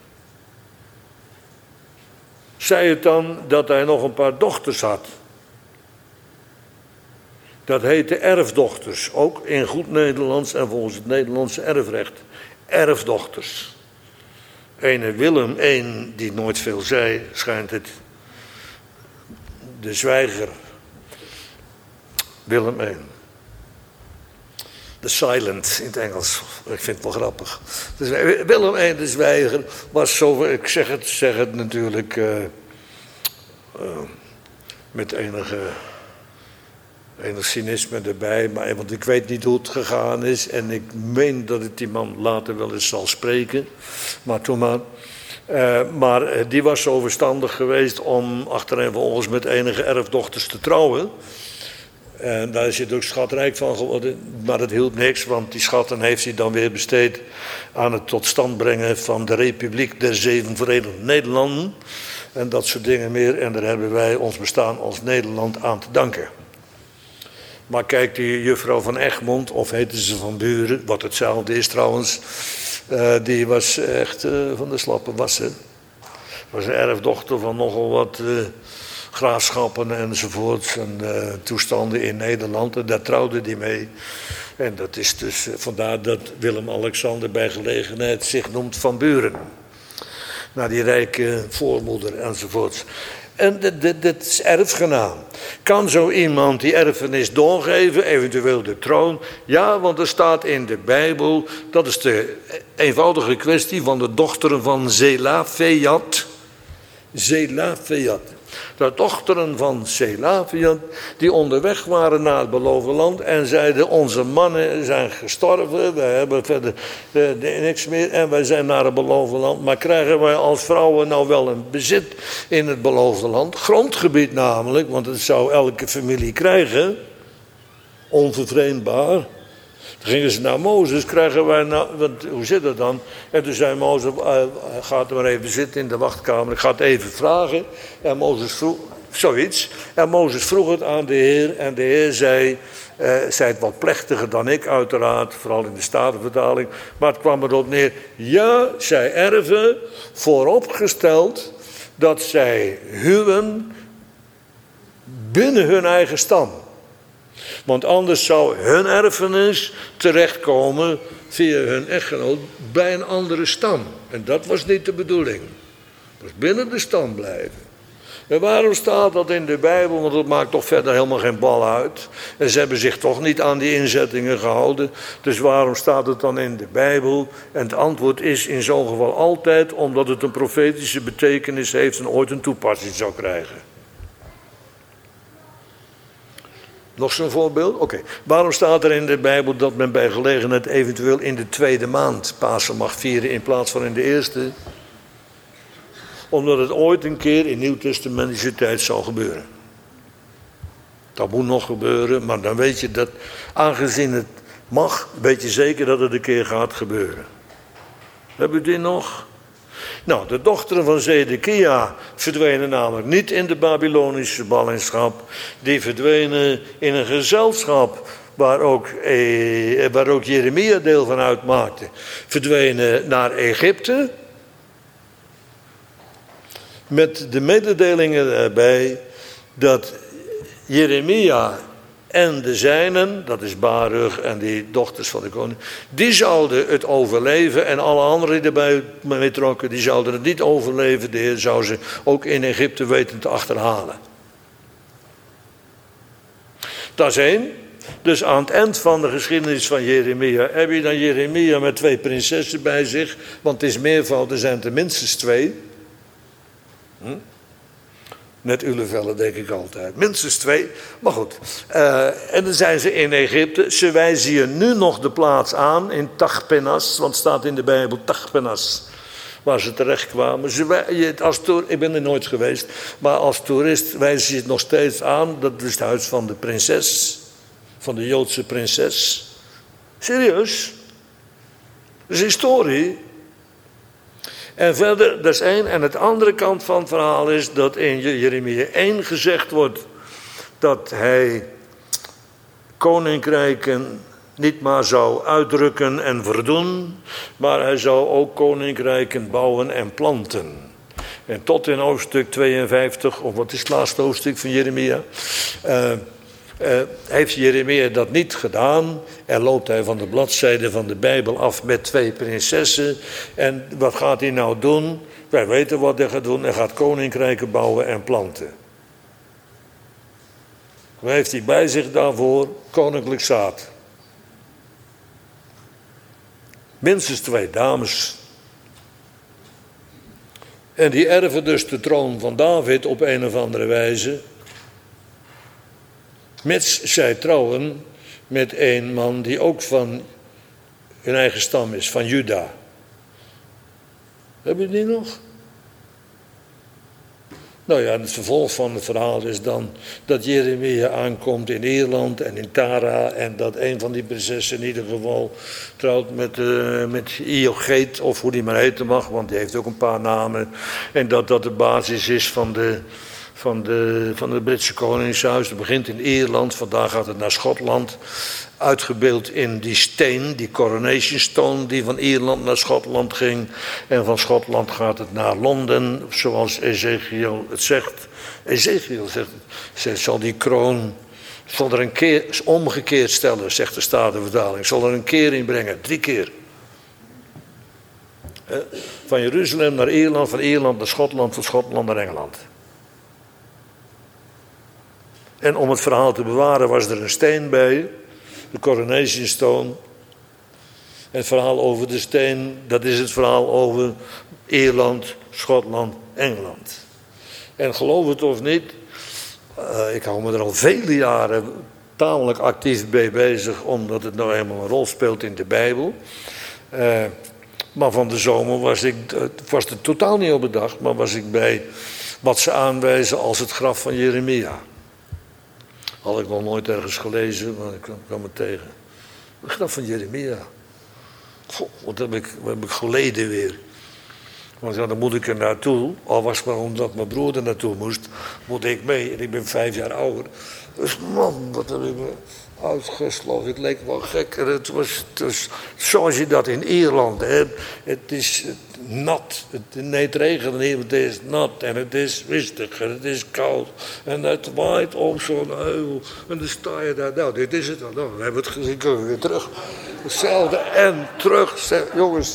Speaker 1: Zei het dan dat hij nog een paar dochters had. Dat heette erfdochters, ook in goed Nederlands en volgens het Nederlandse erfrecht. Erfdochters. Ene Willem, één die nooit veel zei, schijnt het. De zwijger. Willem I. De silent in het Engels. Ik vind het wel grappig. Dus Willem I, de zwijger, was zo, ik zeg het natuurlijk met enig cynisme erbij, want ik weet niet hoe het gegaan is en ik meen dat ik die man later wel eens zal spreken, maar toen maar. Maar die was zo verstandig geweest om achtereenvolgens met enige erfdochters te trouwen. En daar is hij ook schatrijk van geworden, maar dat hielp niks, want die schatten heeft hij dan weer besteed aan het tot stand brengen van de Republiek der Zeven Verenigde Nederlanden. En dat soort dingen meer, en daar hebben wij ons bestaan als Nederland aan te danken. Maar kijk, die juffrouw van Egmond, of heette ze van Buren, wat hetzelfde is trouwens, die was echt van de slappe wassen. Was een erfdochter van nogal wat graafschappen enzovoorts en toestanden in Nederland. En daar trouwde die mee. En dat is dus vandaar dat Willem-Alexander bij gelegenheid zich noemt Van Buren. Naar die rijke voormoeder enzovoorts. En dit is erfgenaam. Kan zo iemand die erfenis doorgeven, eventueel de troon? Ja, want er staat in de Bijbel, dat is de eenvoudige kwestie van de dochteren van Zelafejad. Zelafejad. De dochteren van Zelafejad, die onderweg waren naar het beloofde land en zeiden: onze mannen zijn gestorven, we hebben verder niks meer en wij zijn naar het beloofde land. Maar krijgen wij als vrouwen nou wel een bezit in het beloofde land? Grondgebied namelijk, want het zou elke familie krijgen, onvervreemdbaar. Toen gingen ze naar Mozes, krijgen wij nou, want hoe zit dat dan? En toen zei Mozes, gaat er maar even zitten in de wachtkamer, ik ga het even vragen. En Mozes vroeg, zoiets. En Mozes vroeg het aan de Heer en de Heer zei het wat plechtiger dan ik uiteraard, vooral in de Statenvertaling. Maar het kwam erop neer, ja, zij erven, vooropgesteld dat zij huwen binnen hun eigen stam. Want anders zou hun erfenis terechtkomen via hun echtgenoot bij een andere stam. En dat was niet de bedoeling. Het was binnen de stam blijven. En waarom staat dat in de Bijbel? Want dat maakt toch verder helemaal geen bal uit. En ze hebben zich toch niet aan die inzettingen gehouden. Dus waarom staat het dan in de Bijbel? En het antwoord is in zo'n geval altijd omdat het een profetische betekenis heeft en ooit een toepassing zou krijgen. Nog zo'n voorbeeld? Oké. Waarom staat er in de Bijbel dat men bij gelegenheid eventueel in de tweede maand Pasen mag vieren in plaats van in de eerste? Omdat het ooit een keer in nieuwtestamentische tijd zal gebeuren. Dat moet nog gebeuren, maar dan weet je dat, aangezien het mag, weet je zeker dat het een keer gaat gebeuren. Hebben we dit nog? Nou, de dochteren van Zedekia verdwenen namelijk niet in de Babylonische ballingschap. Die verdwenen in een gezelschap waar ook Jeremia deel van uitmaakte. Verdwenen naar Egypte. Met de mededelingen erbij dat Jeremia en de zijnen, dat is Baruch en die dochters van de koning, die zouden het overleven en alle anderen die erbij mee trokken, die zouden het niet overleven. De Heer zou ze ook in Egypte weten te achterhalen. Dat is één. Dus aan het eind van de geschiedenis van Jeremia heb je dan Jeremia met 2 prinsessen bij zich, want het is meervoud, er zijn er minstens 2. Net Ulevelle denk ik altijd. Minstens 2. Maar goed. En dan zijn ze in Egypte. Ze wijzen je nu nog de plaats aan in Tachpenas. Want het staat in de Bijbel Tachpenas. Waar ze terecht kwamen. Ik ben er nooit geweest. Maar als toerist wijzen je het nog steeds aan. Dat is het huis van de prinses. Van de Joodse prinses. Serieus. Dat is historie. En verder, dat is één. En het andere kant van het verhaal is dat in Jeremia 1 gezegd wordt dat hij koninkrijken niet maar zou uitdrukken en verdoen, maar hij zou ook koninkrijken bouwen en planten. En tot in hoofdstuk 52, of wat is het laatste hoofdstuk van Jeremia, heeft Jeremia dat niet gedaan. En loopt hij van de bladzijde van de Bijbel af met 2 prinsessen. En wat gaat hij nou doen? Wij weten wat hij gaat doen. Hij gaat koninkrijken bouwen en planten. Wat heeft hij bij zich daarvoor? Koninklijk zaad. Minstens 2 dames. En die erven dus de troon van David op een of andere wijze. Mits zij trouwen met een man die ook van hun eigen stam is, van Juda. Heb je die nog? Nou ja, het vervolg van het verhaal is dan dat Jeremia aankomt in Ierland en in Tara. En dat een van die prinsessen in ieder geval trouwt met Iogeet, of hoe die maar heten mag, want die heeft ook een paar namen. En dat de basis is van het Britse Koningshuis. Het begint in Ierland, vandaag gaat het naar Schotland. Uitgebeeld in die steen, die Coronation Stone, die van Ierland naar Schotland ging. En van Schotland gaat het naar Londen, zoals Ezekiel het zegt. Ezekiel zegt, zal die kroon, zal er een keer omgekeerd stellen, zegt de Statenvertaling. Zal er een keer in brengen, 3 keer. Van Jeruzalem naar Ierland, van Ierland naar Schotland, van Schotland naar Engeland. En om het verhaal te bewaren was er een steen bij, de Coronation Stone. En het verhaal over de steen, dat is het verhaal over Ierland, Schotland, Engeland. En geloof het of niet, ik hou me er al vele jaren tamelijk actief mee bezig, omdat het nou eenmaal een rol speelt in de Bijbel. Maar van de zomer was het totaal niet op bedacht, maar was ik bij wat ze aanwijzen als het graf van Jeremia. Had ik nog nooit ergens gelezen, maar ik kwam het tegen. Het graf van Jeremia. Goh, wat heb ik geleden weer. Want ja, dan moet ik er naartoe. Al was het maar omdat mijn broer er naartoe moest, moet ik mee. En ik ben 5 jaar ouder. Dus man, wat heb ik me uitgesloten. Het leek wel gek. En het was zoals je dat in Ierland hebt. Het is nat. Het regent niet, het is nat. En het is mistig. En het is koud. En het waait op zo'n heuvel. En dan sta je daar. Nou, dit is het dan. Nou, dan hebben we het gezien. Kunnen we weer terug. Hetzelfde en terug. Jongens.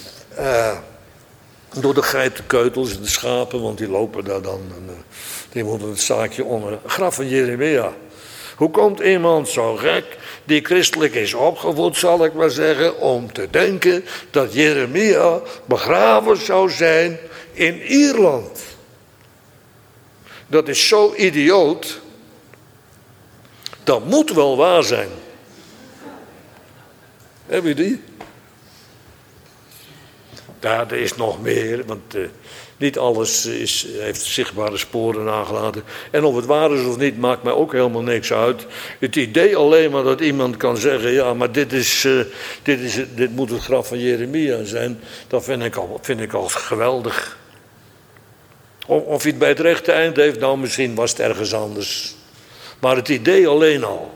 Speaker 1: Door de geitenkeutels en de schapen. Want die lopen daar dan. En, die moeten het zaakje onder. Graf van Jeremia. Hoe komt iemand zo gek, die christelijk is opgevoed, zal ik maar zeggen, om te denken dat Jeremia begraven zou zijn in Ierland? Dat is zo idioot. Dat moet wel waar zijn. Heb je die? Ja, er is nog meer, want niet alles heeft zichtbare sporen nagelaten. En of het waar is of niet, maakt mij ook helemaal niks uit. Het idee alleen maar dat iemand kan zeggen, ja, maar dit moet het graf van Jeremia zijn, dat vind ik al geweldig. Of hij het bij het rechte eind heeft, nou misschien was het ergens anders. Maar het idee alleen al.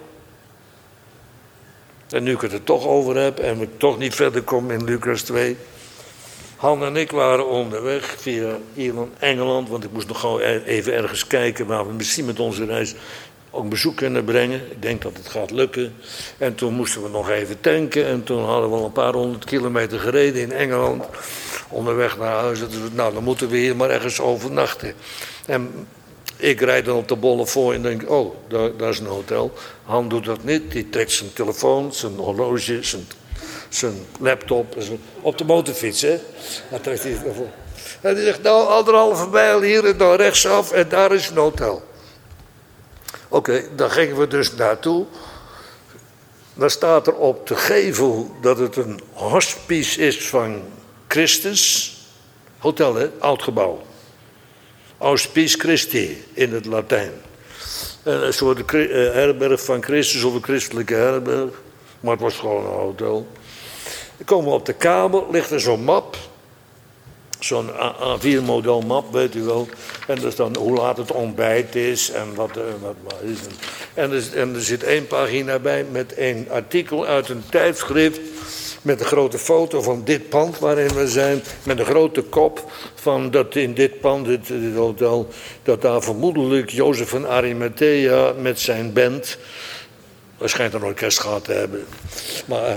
Speaker 1: En nu ik het er toch over heb en ik toch niet verder kom in Lucas 2... Han en ik waren onderweg via Ierland, Engeland, want ik moest nog gewoon even ergens kijken waar we misschien met onze reis ook bezoek kunnen brengen. Ik denk dat het gaat lukken. En toen moesten we nog even tanken. En toen hadden we al een paar 100 kilometer gereden in Engeland. Onderweg naar huis. Nou, dan moeten we hier maar ergens overnachten. En ik rijd dan op de bolle voor en denk, oh, daar is een hotel. Han doet dat niet. Die trekt zijn telefoon, zijn horloge, zijn laptop. Op de motorfiets, hè. Hij trekt die ervoor. En die zegt, nou, 1,5 mijl hier en dan rechtsaf en daar is een hotel. Oké, dan gingen we dus naartoe. Dan staat er op de gevel dat het een hospice is van Christus. Hotel, hè, oud gebouw. Hospice Christi in het Latijn. Een soort herberg van Christus of een christelijke herberg. Maar het was gewoon een hotel. Dan komen we op de kamer, ligt er zo'n map. Zo'n A4-model map, weet u wel. En dus dan hoe laat het ontbijt is en wat is. En er zit 1 pagina bij met een artikel uit een tijdschrift. Met een grote foto van dit pand waarin we zijn. Met een grote kop van dat in dit pand, dit hotel. Dat daar vermoedelijk Jozef van Arimathea met zijn band. Hij schijnt een orkest gehad te hebben. Maar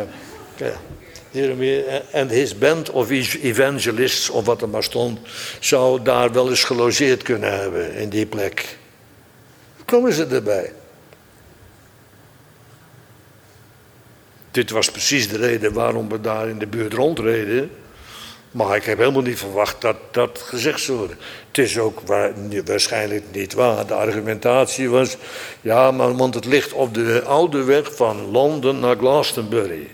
Speaker 1: en his band of evangelists, of wat er maar stond, zou daar wel eens gelogeerd kunnen hebben in die plek. Hoe komen ze erbij? Dit was precies de reden waarom we daar in de buurt rondreden. Maar ik heb helemaal niet verwacht dat dat gezegd zou worden. Het is ook waarschijnlijk niet waar. De argumentatie was, ja, maar want het ligt op de oude weg van Londen naar Glastonbury.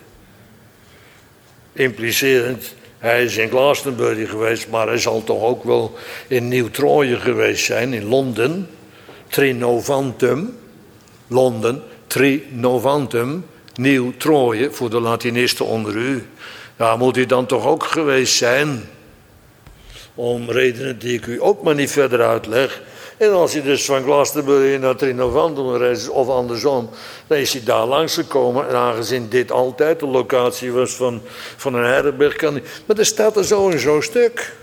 Speaker 1: Implicerend, hij is in Glastonbury geweest, maar hij zal toch ook wel in Nieuw-Trooie geweest zijn, in Londen. Trinovantum, Londen, Trinovantum, Nieuw-Trooie, voor de Latinisten onder u. Daar moet hij dan toch ook geweest zijn. Om redenen die ik u ook maar niet verder uitleg. En als hij dus van Glastonbury naar Trinovantum reist, of andersom, dan is hij daar langs gekomen. En aangezien dit altijd de locatie was van een herberg, kan hij. Maar er staat er zo en zo stuk.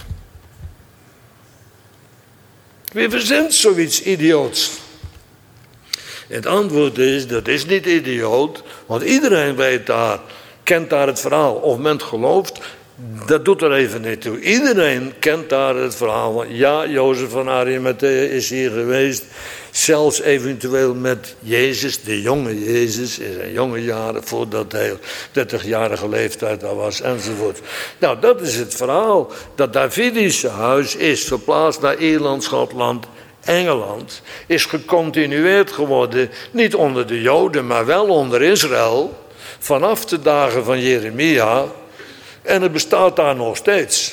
Speaker 1: Wie verzint zoiets idioots? Het antwoord is, dat is niet idioot, want iedereen weet daar, kent daar het verhaal. Of men gelooft, dat doet er even niet toe. Iedereen kent daar het verhaal van, ja, Jozef van Arimathea is hier geweest. Zelfs eventueel met Jezus, de jonge Jezus, in zijn jonge jaren, voordat hij 30-jarige leeftijd daar was, enzovoort. Nou, dat is het verhaal. Dat Davidische huis is verplaatst naar Ierland, Schotland, Engeland, is gecontinueerd geworden, niet onder de Joden, maar wel onder Israël, vanaf de dagen van Jeremia, en het bestaat daar nog steeds.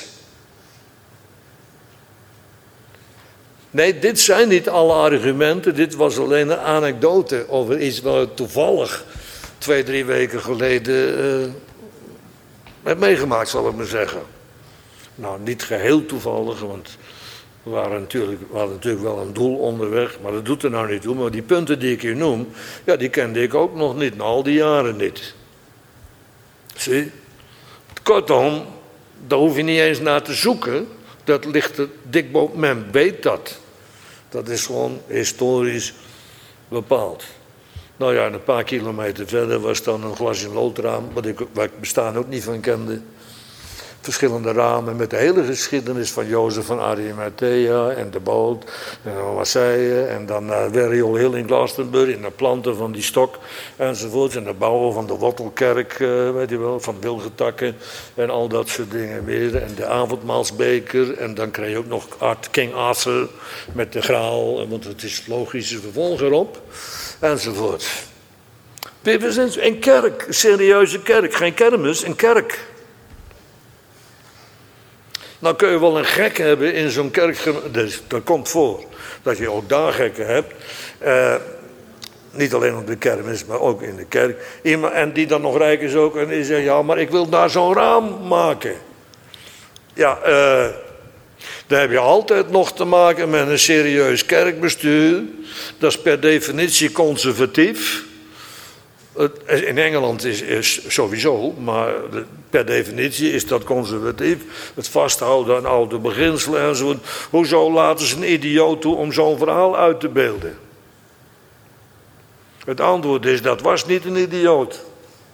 Speaker 1: Nee, dit zijn niet alle argumenten, dit was alleen een anekdote over iets wat ik toevallig 2-3 weken geleden heb meegemaakt, zal ik maar zeggen. Nou, niet geheel toevallig, want we hadden natuurlijk wel een doel onderweg, maar dat doet er nou niet toe. Maar die punten die ik hier noem, ja, die kende ik ook nog niet, na al die jaren niet. Zie? Kortom, daar hoef je niet eens naar te zoeken. Dat ligt er dik boven. Men weet dat. Dat is gewoon historisch bepaald. Nou ja, een paar kilometer verder was dan een glas in loodraam, waar ik bestaan ook niet van kende. Verschillende ramen met de hele geschiedenis van Jozef van Arimathea en de boot en Marseille en dan naar Weriol Hill in Glastonbury en het planten van die stok enzovoort en het bouwen van de wortelkerk, weet je wel, van wilgetakken en al dat soort dingen meer en de avondmaalsbeker en dan krijg je ook nog King Arthur met de graal, want het is logische vervolg erop enzovoort. Een kerk, een serieuze kerk, geen kermis, een kerk. Nou kun je wel een gek hebben in zo'n kerk. Dus dat komt voor dat je ook daar gekken hebt. Niet alleen op de kermis, maar ook in de kerk. Iemand, en die dan nog rijk is ook. En die zegt, ja, maar ik wil daar zo'n raam maken. Ja, daar heb je altijd nog te maken met een serieus kerkbestuur. Dat is per definitie conservatief. In Engeland is sowieso, maar per definitie is dat conservatief. Het vasthouden aan oude beginselen enzovoort. Hoezo laten ze een idioot toe om zo'n verhaal uit te beelden? Het antwoord is, dat was niet een idioot.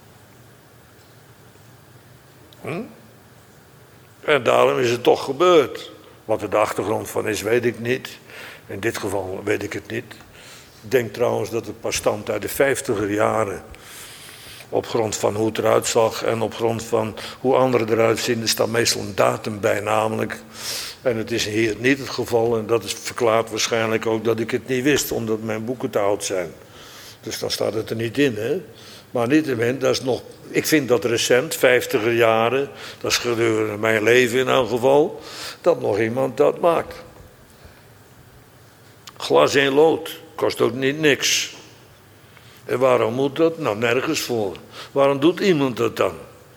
Speaker 1: En daarom is het toch gebeurd. Wat er de achtergrond van is, weet ik niet. In dit geval weet ik het niet. Ik denk trouwens dat het pas stamt uit de 50er jaren. Op grond van hoe het eruit zag en op grond van hoe anderen eruit zien. Er staat meestal een datum bij namelijk. En het is hier niet het geval. En dat verklaart waarschijnlijk ook dat ik het niet wist. Omdat mijn boeken te oud zijn. Dus dan staat het er niet in, hè. Maar niettemin, dat is nog... Ik vind dat recent, 50er jaren. Dat is gedurende mijn leven in elk geval. Dat nog iemand dat maakt. Glas in lood. Kost ook niet niks. En waarom moet dat? Nou, nergens voor. Waarom doet iemand dat dan?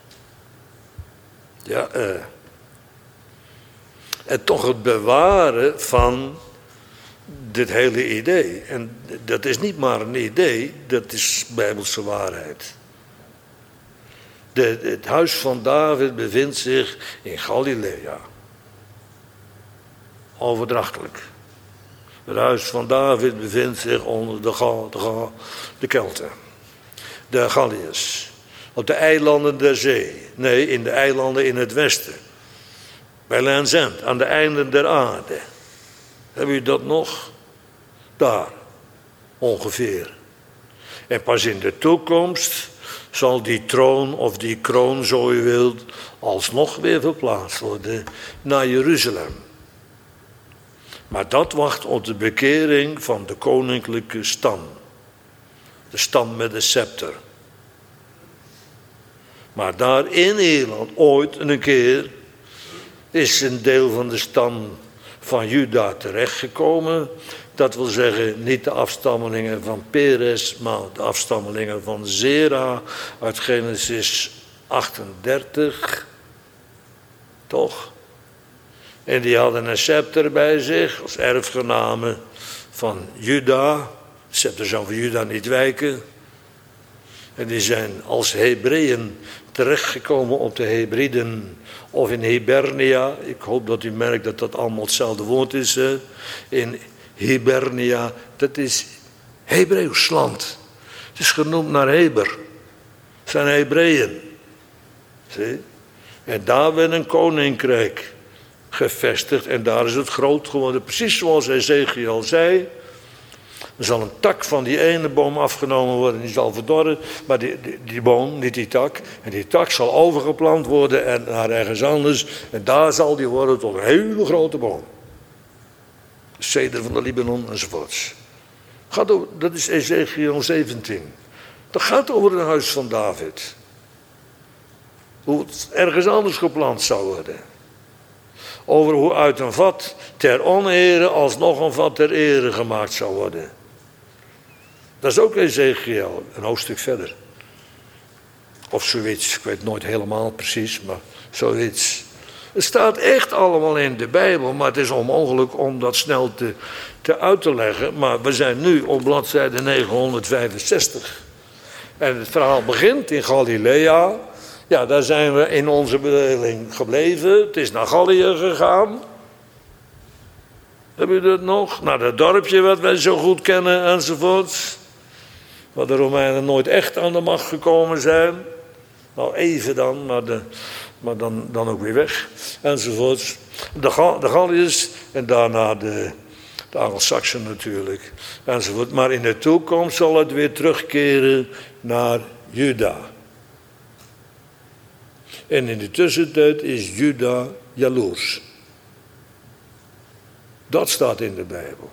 Speaker 1: Ja, en toch het bewaren van dit hele idee. En dat is niet maar een idee, dat is bijbelse waarheid. Het huis van David bevindt zich in Galilea. Overdrachtelijk. Het huis van David bevindt zich onder de Kelten. De Galliërs. Op de eilanden der zee. Nee, in de eilanden in het westen. Bij Lenzend, aan de einden der aarde. Hebben jullie dat nog? Daar, ongeveer. En pas in de toekomst zal die troon of die kroon, zo u wilt, alsnog weer verplaatst worden naar Jeruzalem. Maar dat wacht op de bekering van de koninklijke stam. De stam met de scepter. Maar daar in Ierland, ooit een keer, is een deel van de stam van Juda terechtgekomen. Dat wil zeggen, niet de afstammelingen van Peres, maar de afstammelingen van Zera uit Genesis 38. Toch? En die hadden een scepter bij zich als erfgename van Juda. De scepter zou van Juda niet wijken. En die zijn als Hebreeën terechtgekomen op de Hebriden of in Hibernia. Ik hoop dat u merkt dat dat allemaal hetzelfde woord is. Hè? In Hibernia, dat is Hebreeuws land. Het is genoemd naar Heber. Het zijn Hebreeën. Zie? En daar werd een koninkrijk gevestigd en daar is het groot geworden. Precies zoals Ezekiel zei. Er zal een tak van die ene boom afgenomen worden, die zal verdorren. Maar die boom, niet die tak. En die tak zal overgeplant worden en naar ergens anders. En daar zal die worden tot een hele grote boom. Ceder van de Libanon enzovoorts. Dat is Ezekiel 17. Dat gaat over het huis van David. Hoe het ergens anders geplant zou worden. Over hoe uit een vat ter onere alsnog een vat ter ere gemaakt zou worden. Dat is ook Ezekiel, een hoofdstuk verder. Of zoiets, ik weet nooit helemaal precies, maar zoiets. Het staat echt allemaal in de Bijbel, maar het is onmogelijk om dat snel uit te leggen. Maar we zijn nu op bladzijde 965. En het verhaal begint in Galilea. Ja, daar zijn we in onze bedeling gebleven. Het is naar Gallië gegaan. Heb je dat nog? Naar dat dorpje wat wij zo goed kennen enzovoort. Waar de Romeinen nooit echt aan de macht gekomen zijn. Nou, even dan, maar dan ook weer weg. Enzovoort. De Galliërs en daarna de Angelsaksen natuurlijk. Enzovoort. Maar in de toekomst zal het weer terugkeren naar Juda. En in de tussentijd is Juda jaloers. Dat staat in de Bijbel.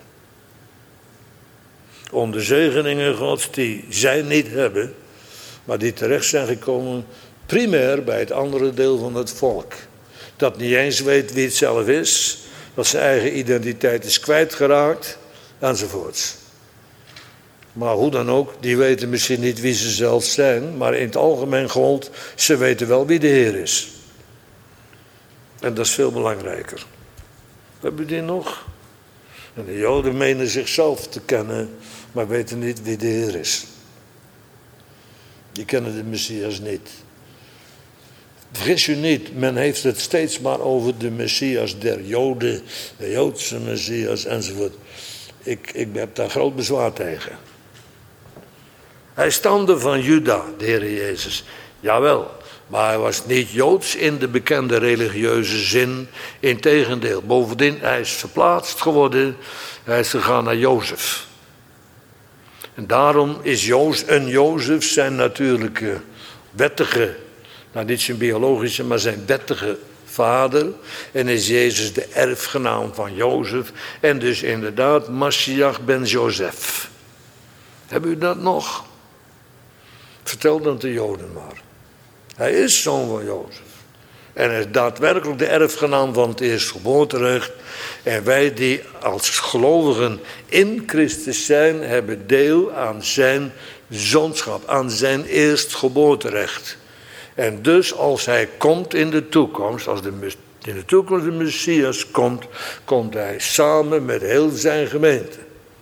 Speaker 1: Om de zegeningen Gods die zij niet hebben, maar die terecht zijn gekomen primair bij het andere deel van het volk. Dat niet eens weet wie het zelf is, dat zijn eigen identiteit is kwijtgeraakt, enzovoorts. Maar hoe dan ook, die weten misschien niet wie ze zelf zijn, maar in het algemeen geldt, ze weten wel wie de Heer is. En dat is veel belangrijker. Hebben we die nog? En de Joden menen zichzelf te kennen, maar weten niet wie de Heer is. Die kennen de Messias niet. Vergis u niet, men heeft het steeds maar over de Messias der Joden, de Joodse Messias enzovoort. Ik heb daar groot bezwaar tegen. Hij stamde van Juda, de Heer Jezus. Jawel, maar hij was niet Joods in de bekende religieuze zin. Integendeel, bovendien, hij is verplaatst geworden. Hij is gegaan naar Jozef. En daarom is Jozef zijn natuurlijke, wettige, nou niet zijn biologische, maar zijn wettige vader. En is Jezus de erfgenaam van Jozef. En dus inderdaad, Mashiach ben Jozef. Hebben u dat nog? Vertel dan de Joden maar. Hij is zoon van Jozef. En hij is daadwerkelijk de erfgenaam van het eerstgeboorterecht. En wij die als gelovigen in Christus zijn, hebben deel aan zijn zoonschap, aan zijn eerstgeboorterecht. En dus als hij komt in de toekomst, als in de toekomst de Messias komt, komt hij samen met heel zijn gemeente.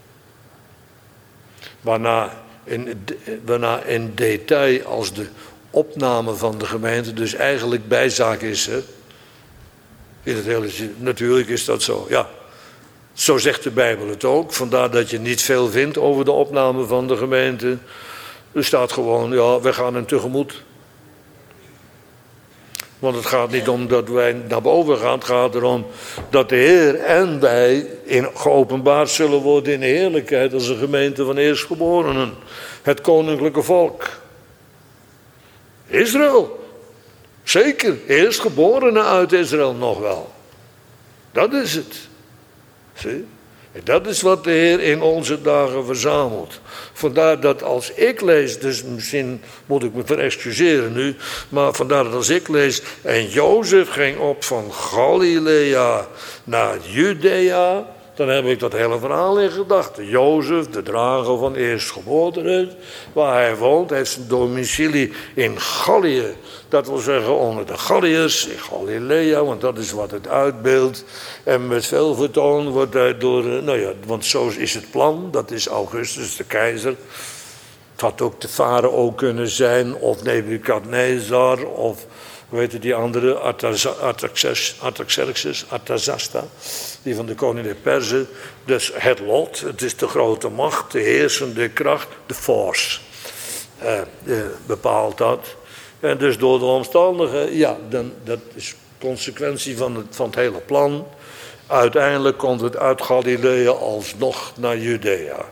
Speaker 1: Waarna in detail als de opname van de gemeente dus eigenlijk bijzaak is. Hè? In het hele, natuurlijk is dat zo, ja. Zo zegt de Bijbel het ook. Vandaar dat je niet veel vindt over de opname van de gemeente. Er staat gewoon, ja, we gaan hem tegemoet. Want het gaat niet om dat wij naar boven gaan. Het gaat erom dat de Heer en wij geopenbaard zullen worden in de heerlijkheid als een gemeente van eerstgeborenen. Het koninklijke volk. Israël. Zeker, eerstgeborenen uit Israël nog wel. Dat is het. Zie? En dat is wat de Heer in onze dagen verzamelt. Vandaar dat als ik lees, dus misschien moet ik me verexcuseren nu, maar vandaar dat als ik lees, en Jozef ging op van Galilea naar Judea, dan heb ik dat hele verhaal in gedachten. Jozef, de drager van eerstgeboorterecht, waar hij woont, heeft zijn domicilie in Gallië. Dat wil zeggen onder de Galliërs, in Galilea, want dat is wat het uitbeeldt. En met veel vertoon wordt hij door, want zo is het plan, dat is Augustus de keizer. Het had ook de farao kunnen zijn, of Nebukadnezar, of hoe heet die andere, Artaxerxes, die van de koning der Perzen. Dus het lot, het is de grote macht, de heersende kracht, de force, bepaalt dat. En dus door de omstandigheden, ja, dat is consequentie van het hele plan. Uiteindelijk komt het uit Galilea alsnog naar Judea.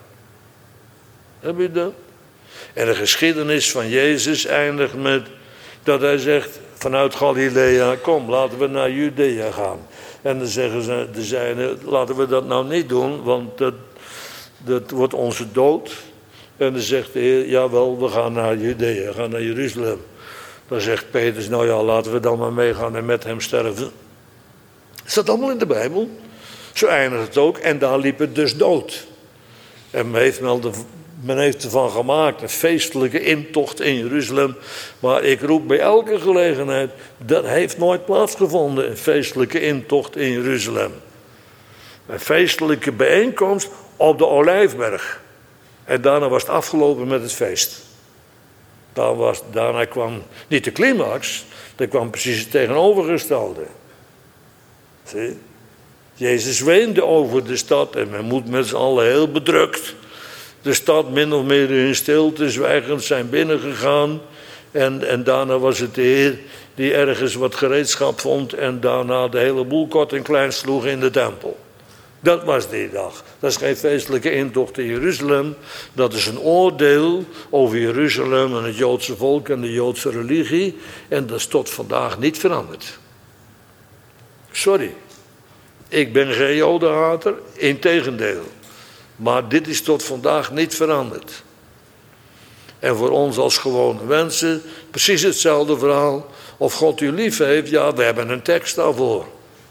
Speaker 1: Heb je dat? En de geschiedenis van Jezus eindigt met dat hij zegt vanuit Galilea, kom, laten we naar Judea gaan. En dan zeggen ze, de zijnen, laten we dat nou niet doen, want dat wordt onze dood. En dan zegt de Heer, jawel, we gaan naar Judea, we gaan naar Jeruzalem. Dan zegt Petrus, nou ja, laten we dan maar meegaan en met hem sterven. Is dat allemaal in de Bijbel? Zo eindigt het ook. En daar liep het dus dood. En men heeft ervan gemaakt een feestelijke intocht in Jeruzalem. Maar ik roep bij elke gelegenheid, dat heeft nooit plaatsgevonden. Een feestelijke intocht in Jeruzalem. Een feestelijke bijeenkomst op de Olijfberg. En daarna was het afgelopen met het feest. Daarna kwam niet de climax, daar kwam precies het tegenovergestelde. Zie? Jezus weende over de stad en men moet met z'n allen heel bedrukt de stad min of meer in stilte zwijgend zijn binnengegaan. En daarna was het de Heer die ergens wat gereedschap vond en daarna de hele boel kort en klein sloeg in de tempel. Dat was die dag. Dat is geen feestelijke intocht in Jeruzalem. Dat is een oordeel over Jeruzalem en het Joodse volk en de Joodse religie. En dat is tot vandaag niet veranderd. Sorry. Ik ben geen Jodenhater, integendeel. Maar dit is tot vandaag niet veranderd. En voor ons als gewone mensen, precies hetzelfde verhaal. Of God u lief heeft, ja, we hebben een tekst daarvoor.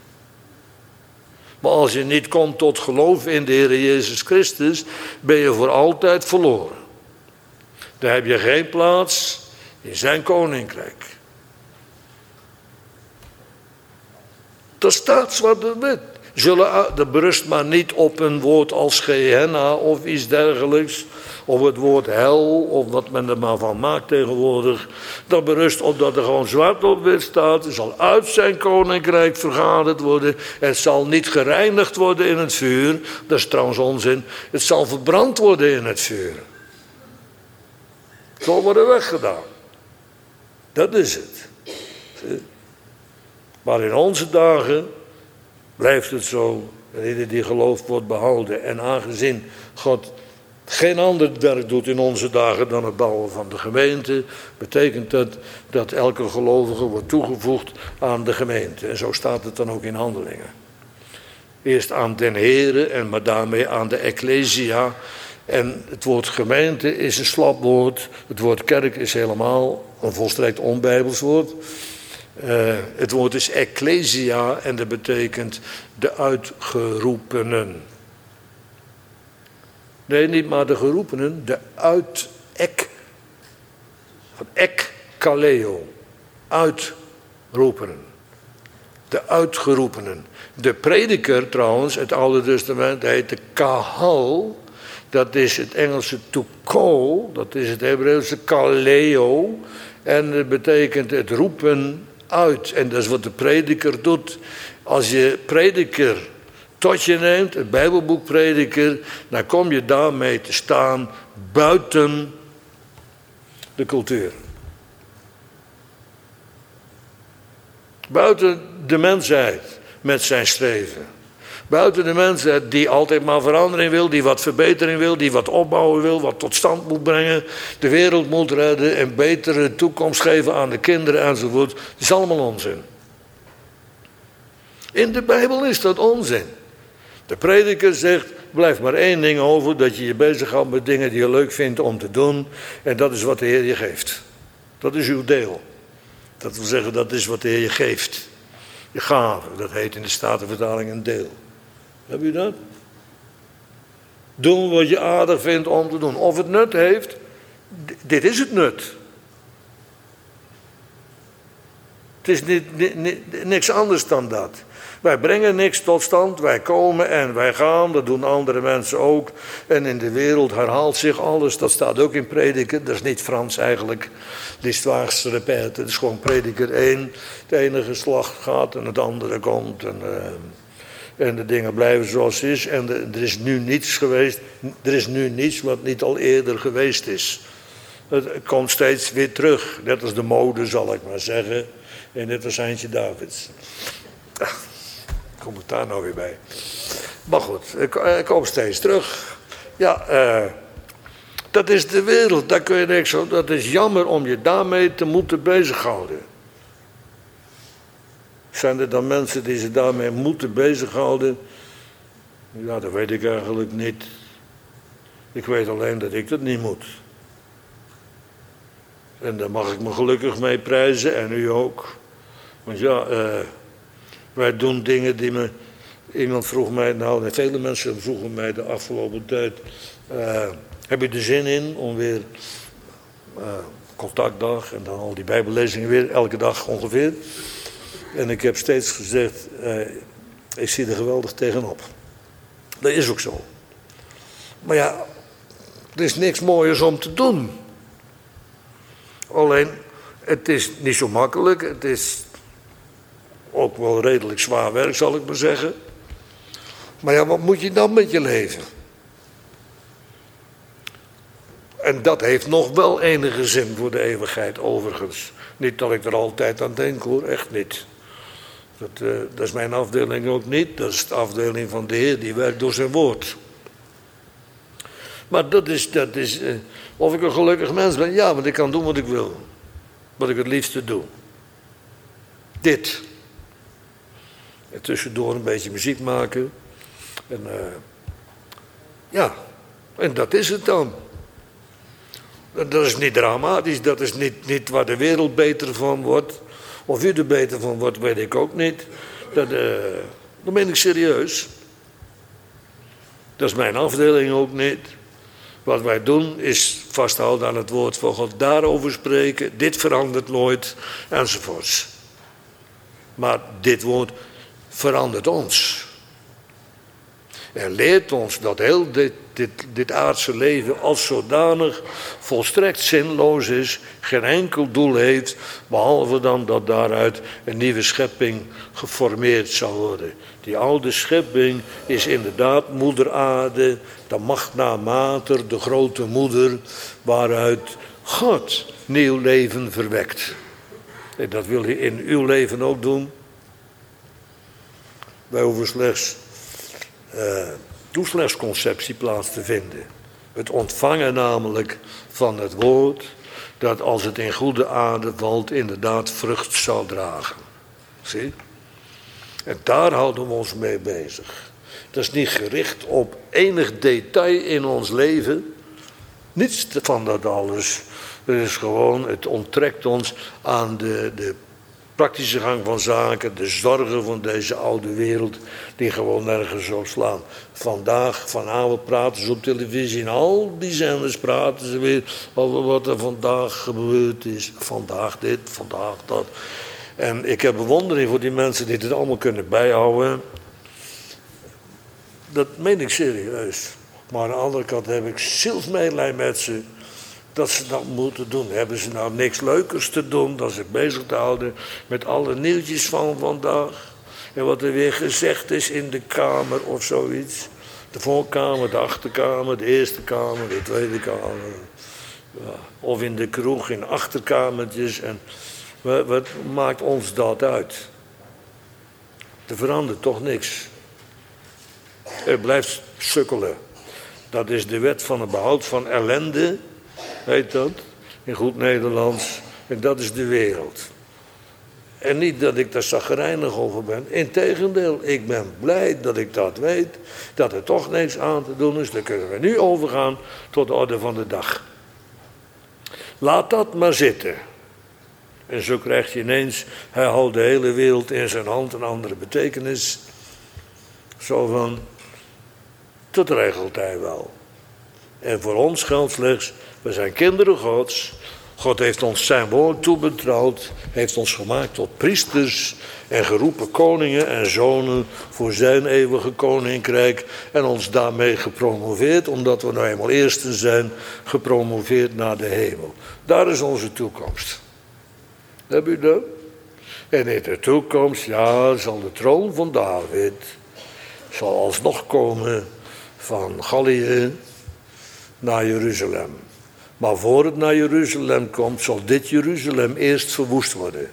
Speaker 1: Maar als je niet komt tot geloof in de Heer Jezus Christus, ben je voor altijd verloren. Dan heb je geen plaats in zijn koninkrijk. Dat staat zwart op wit. Dat berust maar niet op een woord als Gehenna of iets dergelijks. Of het woord hel, of wat men er maar van maakt tegenwoordig. Dat berust op dat er gewoon zwart op wit staat. Het zal uit zijn koninkrijk vergaderd worden. Het zal niet gereinigd worden in het vuur. Dat is trouwens onzin. Het zal verbrand worden in het vuur. Het zal worden weggedaan. Dat is het. Maar in onze dagen blijft het zo. En ieder die gelooft wordt behouden. En aangezien God geen ander werk doet in onze dagen dan het bouwen van de gemeente, betekent dat dat elke gelovige wordt toegevoegd aan de gemeente. En zo staat het dan ook in Handelingen. Eerst aan den Here en maar daarmee aan de Ecclesia. En het woord gemeente is een slap woord. Het woord kerk is helemaal een volstrekt onbijbels woord. Het woord is Ecclesia en dat betekent de uitgeroepenen. Nee, niet maar de geroepenen, de van ekkaleo, uitroepenen. De uitgeroepenen. De prediker trouwens, het Oude Testament, heet de kahal. Dat is het Engelse to call, dat is het Hebreeuwse kaleo. En dat betekent het roepen uit. En dat is wat de prediker doet. Als je prediker tot je neemt, het Bijbelboek Prediker, dan kom je daarmee te staan buiten de cultuur. Buiten de mensheid met zijn streven. Buiten de mensheid die altijd maar verandering wil, die wat verbetering wil, die wat opbouwen wil, wat tot stand moet brengen, de wereld moet redden, een betere toekomst geven aan de kinderen enzovoort. Dat is allemaal onzin. In de Bijbel is dat onzin. De prediker zegt, blijft maar één ding over, dat je je bezighoudt met dingen die je leuk vindt om te doen. En dat is wat de Heer je geeft. Dat is uw deel. Dat wil zeggen, dat is wat de Heer je geeft. Je gave, dat heet in de Statenvertaling een deel. Heb je dat? Doen wat je aardig vindt om te doen. Of het nut heeft, dit is het nut. Het is niks anders dan dat. Wij brengen niks tot stand, wij komen en wij gaan, dat doen andere mensen ook. En in de wereld herhaalt zich alles, dat staat ook in Prediker, dat is niet Frans eigenlijk. L'histoire se répète, het is gewoon Prediker 1. Het ene geslacht gaat en het andere komt en de dingen blijven zoals het is. En er is nu niets geweest, er is nu niets wat niet al eerder geweest is. Het komt steeds weer terug, net als de mode zal ik maar zeggen. En net als Eindje Davids. Kom ik daar nou weer bij. Maar goed, ik kom steeds terug. Ja, dat is de wereld, daar kun je niks op. Dat is jammer om je daarmee te moeten bezighouden. Zijn er dan mensen die zich daarmee moeten bezighouden? Ja, dat weet ik eigenlijk niet. Ik weet alleen dat ik dat niet moet. En daar mag ik me gelukkig mee prijzen en u ook. Want ja, wij doen dingen die me... Iemand vroeg mij, nou, vele mensen vroegen mij de afgelopen tijd... heb je er zin in om weer contactdag en dan al die bijbellezingen weer, elke dag ongeveer. En ik heb steeds gezegd, ik zie er geweldig tegenop. Dat is ook zo. Maar ja, er is niks mooiers om te doen. Alleen, het is niet zo makkelijk. Het is ook wel redelijk zwaar werk, zal ik maar zeggen. Maar ja, wat moet je dan met je leven? En dat heeft nog wel enige zin voor de eeuwigheid, overigens. Niet dat ik er altijd aan denk, hoor, echt niet. Dat is mijn afdeling ook niet. Dat is de afdeling van de Heer, die werkt door zijn woord. Maar dat is of ik een gelukkig mens ben? Ja, want ik kan doen wat ik wil. Wat ik het liefste doe. Dit. En tussendoor een beetje muziek maken. En ja, en dat is het dan. Dat is niet dramatisch, dat is niet waar de wereld beter van wordt. Of u er beter van wordt, weet ik ook niet. Dat meen ik serieus. Dat is mijn afdeling ook niet. Wat wij doen is vasthouden aan het woord van God, daarover spreken. Dit verandert nooit, enzovoorts. Maar dit woord verandert ons. En leert ons dat heel dit aardse leven als zodanig volstrekt zinloos is, geen enkel doel heeft, behalve dan dat daaruit een nieuwe schepping geformeerd zal worden. Die oude schepping is inderdaad moeder aarde, de Magna Mater, de grote moeder, waaruit God nieuw leven verwekt. En dat wil hij in uw leven ook doen. Wij hoeven slechts conceptie plaats te vinden. Het ontvangen namelijk van het woord, dat als het in goede aarde valt, inderdaad vrucht zal dragen. Zie? En daar houden we ons mee bezig. Dat is niet gericht op enig detail in ons leven. Niets van dat alles. Het is gewoon, het onttrekt ons aan de praktische gang van zaken, de zorgen van deze oude wereld, die gewoon nergens zo slaan. Vanavond praten ze op televisie, en al die zenders praten ze weer over wat er vandaag gebeurd is. Vandaag dit, vandaag dat. En ik heb bewondering voor die mensen die dit allemaal kunnen bijhouden. Dat meen ik serieus. Maar aan de andere kant heb ik zielsmedelijden met ze, dat ze dat moeten doen. Hebben ze nou niks leukers te doen dan zich bezig te houden met alle nieuwtjes van vandaag? En wat er weer gezegd is in de kamer of zoiets. De voorkamer, de achterkamer, de eerste kamer, de tweede kamer. Ja. Of in de kroeg, in achterkamertjes. En wat maakt ons dat uit? Er verandert toch niks. Er blijft sukkelen. Dat is de wet van het behoud van ellende, heet dat, in goed Nederlands. En dat is de wereld. En niet dat ik daar chagrijnig over ben. Integendeel, ik ben blij dat ik dat weet. Dat er toch niks aan te doen is. Dan kunnen we nu overgaan tot de orde van de dag. Laat dat maar zitten. En zo krijg je ineens, hij houdt de hele wereld in zijn hand, een andere betekenis. Zo van, dat regelt hij wel. En voor ons geldt slechts, we zijn kinderen Gods. God heeft ons zijn woord toebetrouwd, heeft ons gemaakt tot priesters en geroepen koningen en zonen voor zijn eeuwige koninkrijk. En ons daarmee gepromoveerd, omdat we nou eenmaal eersten zijn, gepromoveerd naar de hemel. Daar is onze toekomst. Heb u dat? En in de toekomst, ja, zal de troon van David, zal alsnog komen van Gallië naar Jeruzalem. Maar voor het naar Jeruzalem komt, zal dit Jeruzalem eerst verwoest worden.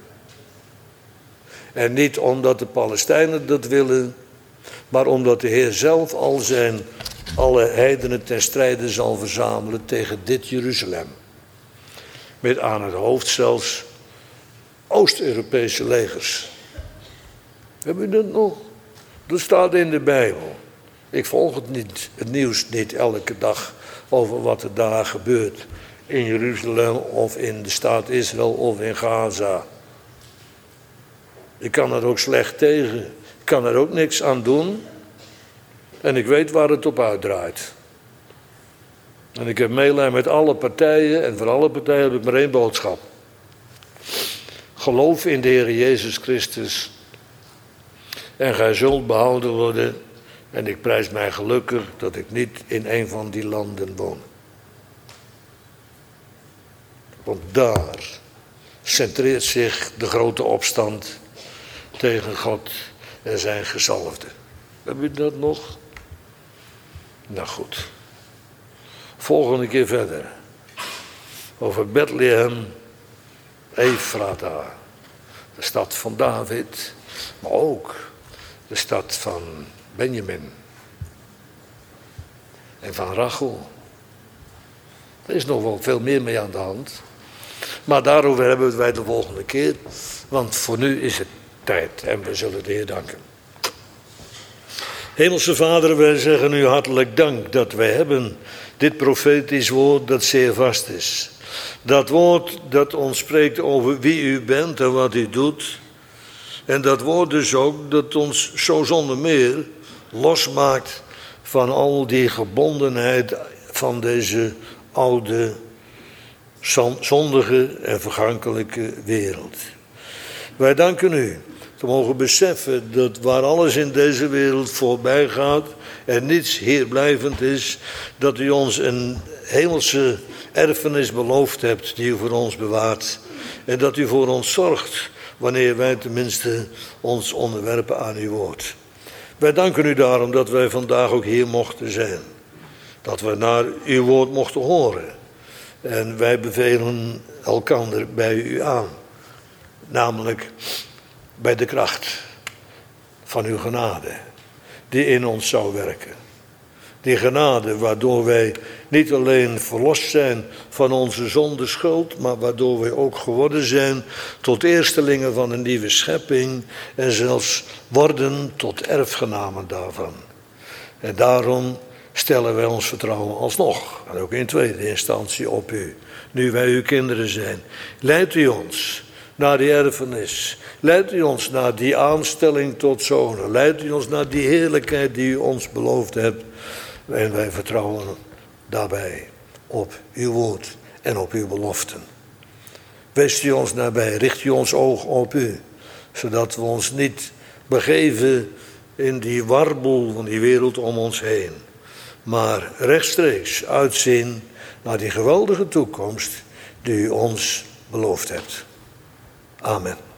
Speaker 1: En niet omdat de Palestijnen dat willen, maar omdat de Heer zelf al alle heidenen ten strijde zal verzamelen tegen dit Jeruzalem. Met aan het hoofd zelfs Oost-Europese legers. Hebben u dat nog? Dat staat in de Bijbel. Ik volg het nieuws niet elke dag over wat er daar gebeurt. In Jeruzalem of in de staat Israël of in Gaza. Ik kan er ook slecht tegen. Ik kan er ook niks aan doen. En ik weet waar het op uitdraait. En ik heb meelijn met alle partijen. En voor alle partijen heb ik maar één boodschap. Geloof in de Heer Jezus Christus. En gij zult behouden worden. En ik prijs mij gelukkig dat ik niet in een van die landen woon. Want daar centreert zich de grote opstand tegen God en zijn gezalfde. Heb je dat nog? Nou goed. Volgende keer verder. Over Bethlehem, Efrata. De stad van David. Maar ook de stad van Benjamin. En van Rachel. Er is nog wel veel meer mee aan de hand. Maar daarover hebben wij de volgende keer. Want voor nu is het tijd. En we zullen de Heer danken. Hemelse Vader, wij zeggen u hartelijk dank dat wij hebben dit profetisch woord dat zeer vast is. Dat woord dat ons spreekt over wie u bent en wat u doet. En dat woord dus ook dat ons zo zonder meer losmaakt van al die gebondenheid van deze oude, zondige en vergankelijke wereld. Wij danken u te mogen beseffen dat waar alles in deze wereld voorbij gaat en niets hier blijvend is, dat u ons een hemelse erfenis beloofd hebt die u voor ons bewaart. En dat u voor ons zorgt wanneer wij tenminste ons onderwerpen aan uw woord. Wij danken u daarom dat wij vandaag ook hier mochten zijn. Dat we naar uw woord mochten horen. En wij bevelen elkander bij u aan. Namelijk bij de kracht van uw genade. Die in ons zou werken. Die genade waardoor wij niet alleen verlost zijn van onze zondeschuld, maar waardoor wij ook geworden zijn tot eerstelingen van een nieuwe schepping en zelfs worden tot erfgenamen daarvan. En daarom stellen wij ons vertrouwen alsnog, en ook in tweede instantie op u, nu wij uw kinderen zijn. Leidt u ons naar die erfenis. Leidt u ons naar die aanstelling tot zonen. Leidt u ons naar die heerlijkheid die u ons beloofd hebt. En wij vertrouwen daarbij op uw woord en op uw beloften. Wees u ons nabij, richt u ons oog op u. Zodat we ons niet begeven in die warboel van die wereld om ons heen. Maar rechtstreeks uitzien naar die geweldige toekomst die u ons beloofd hebt. Amen.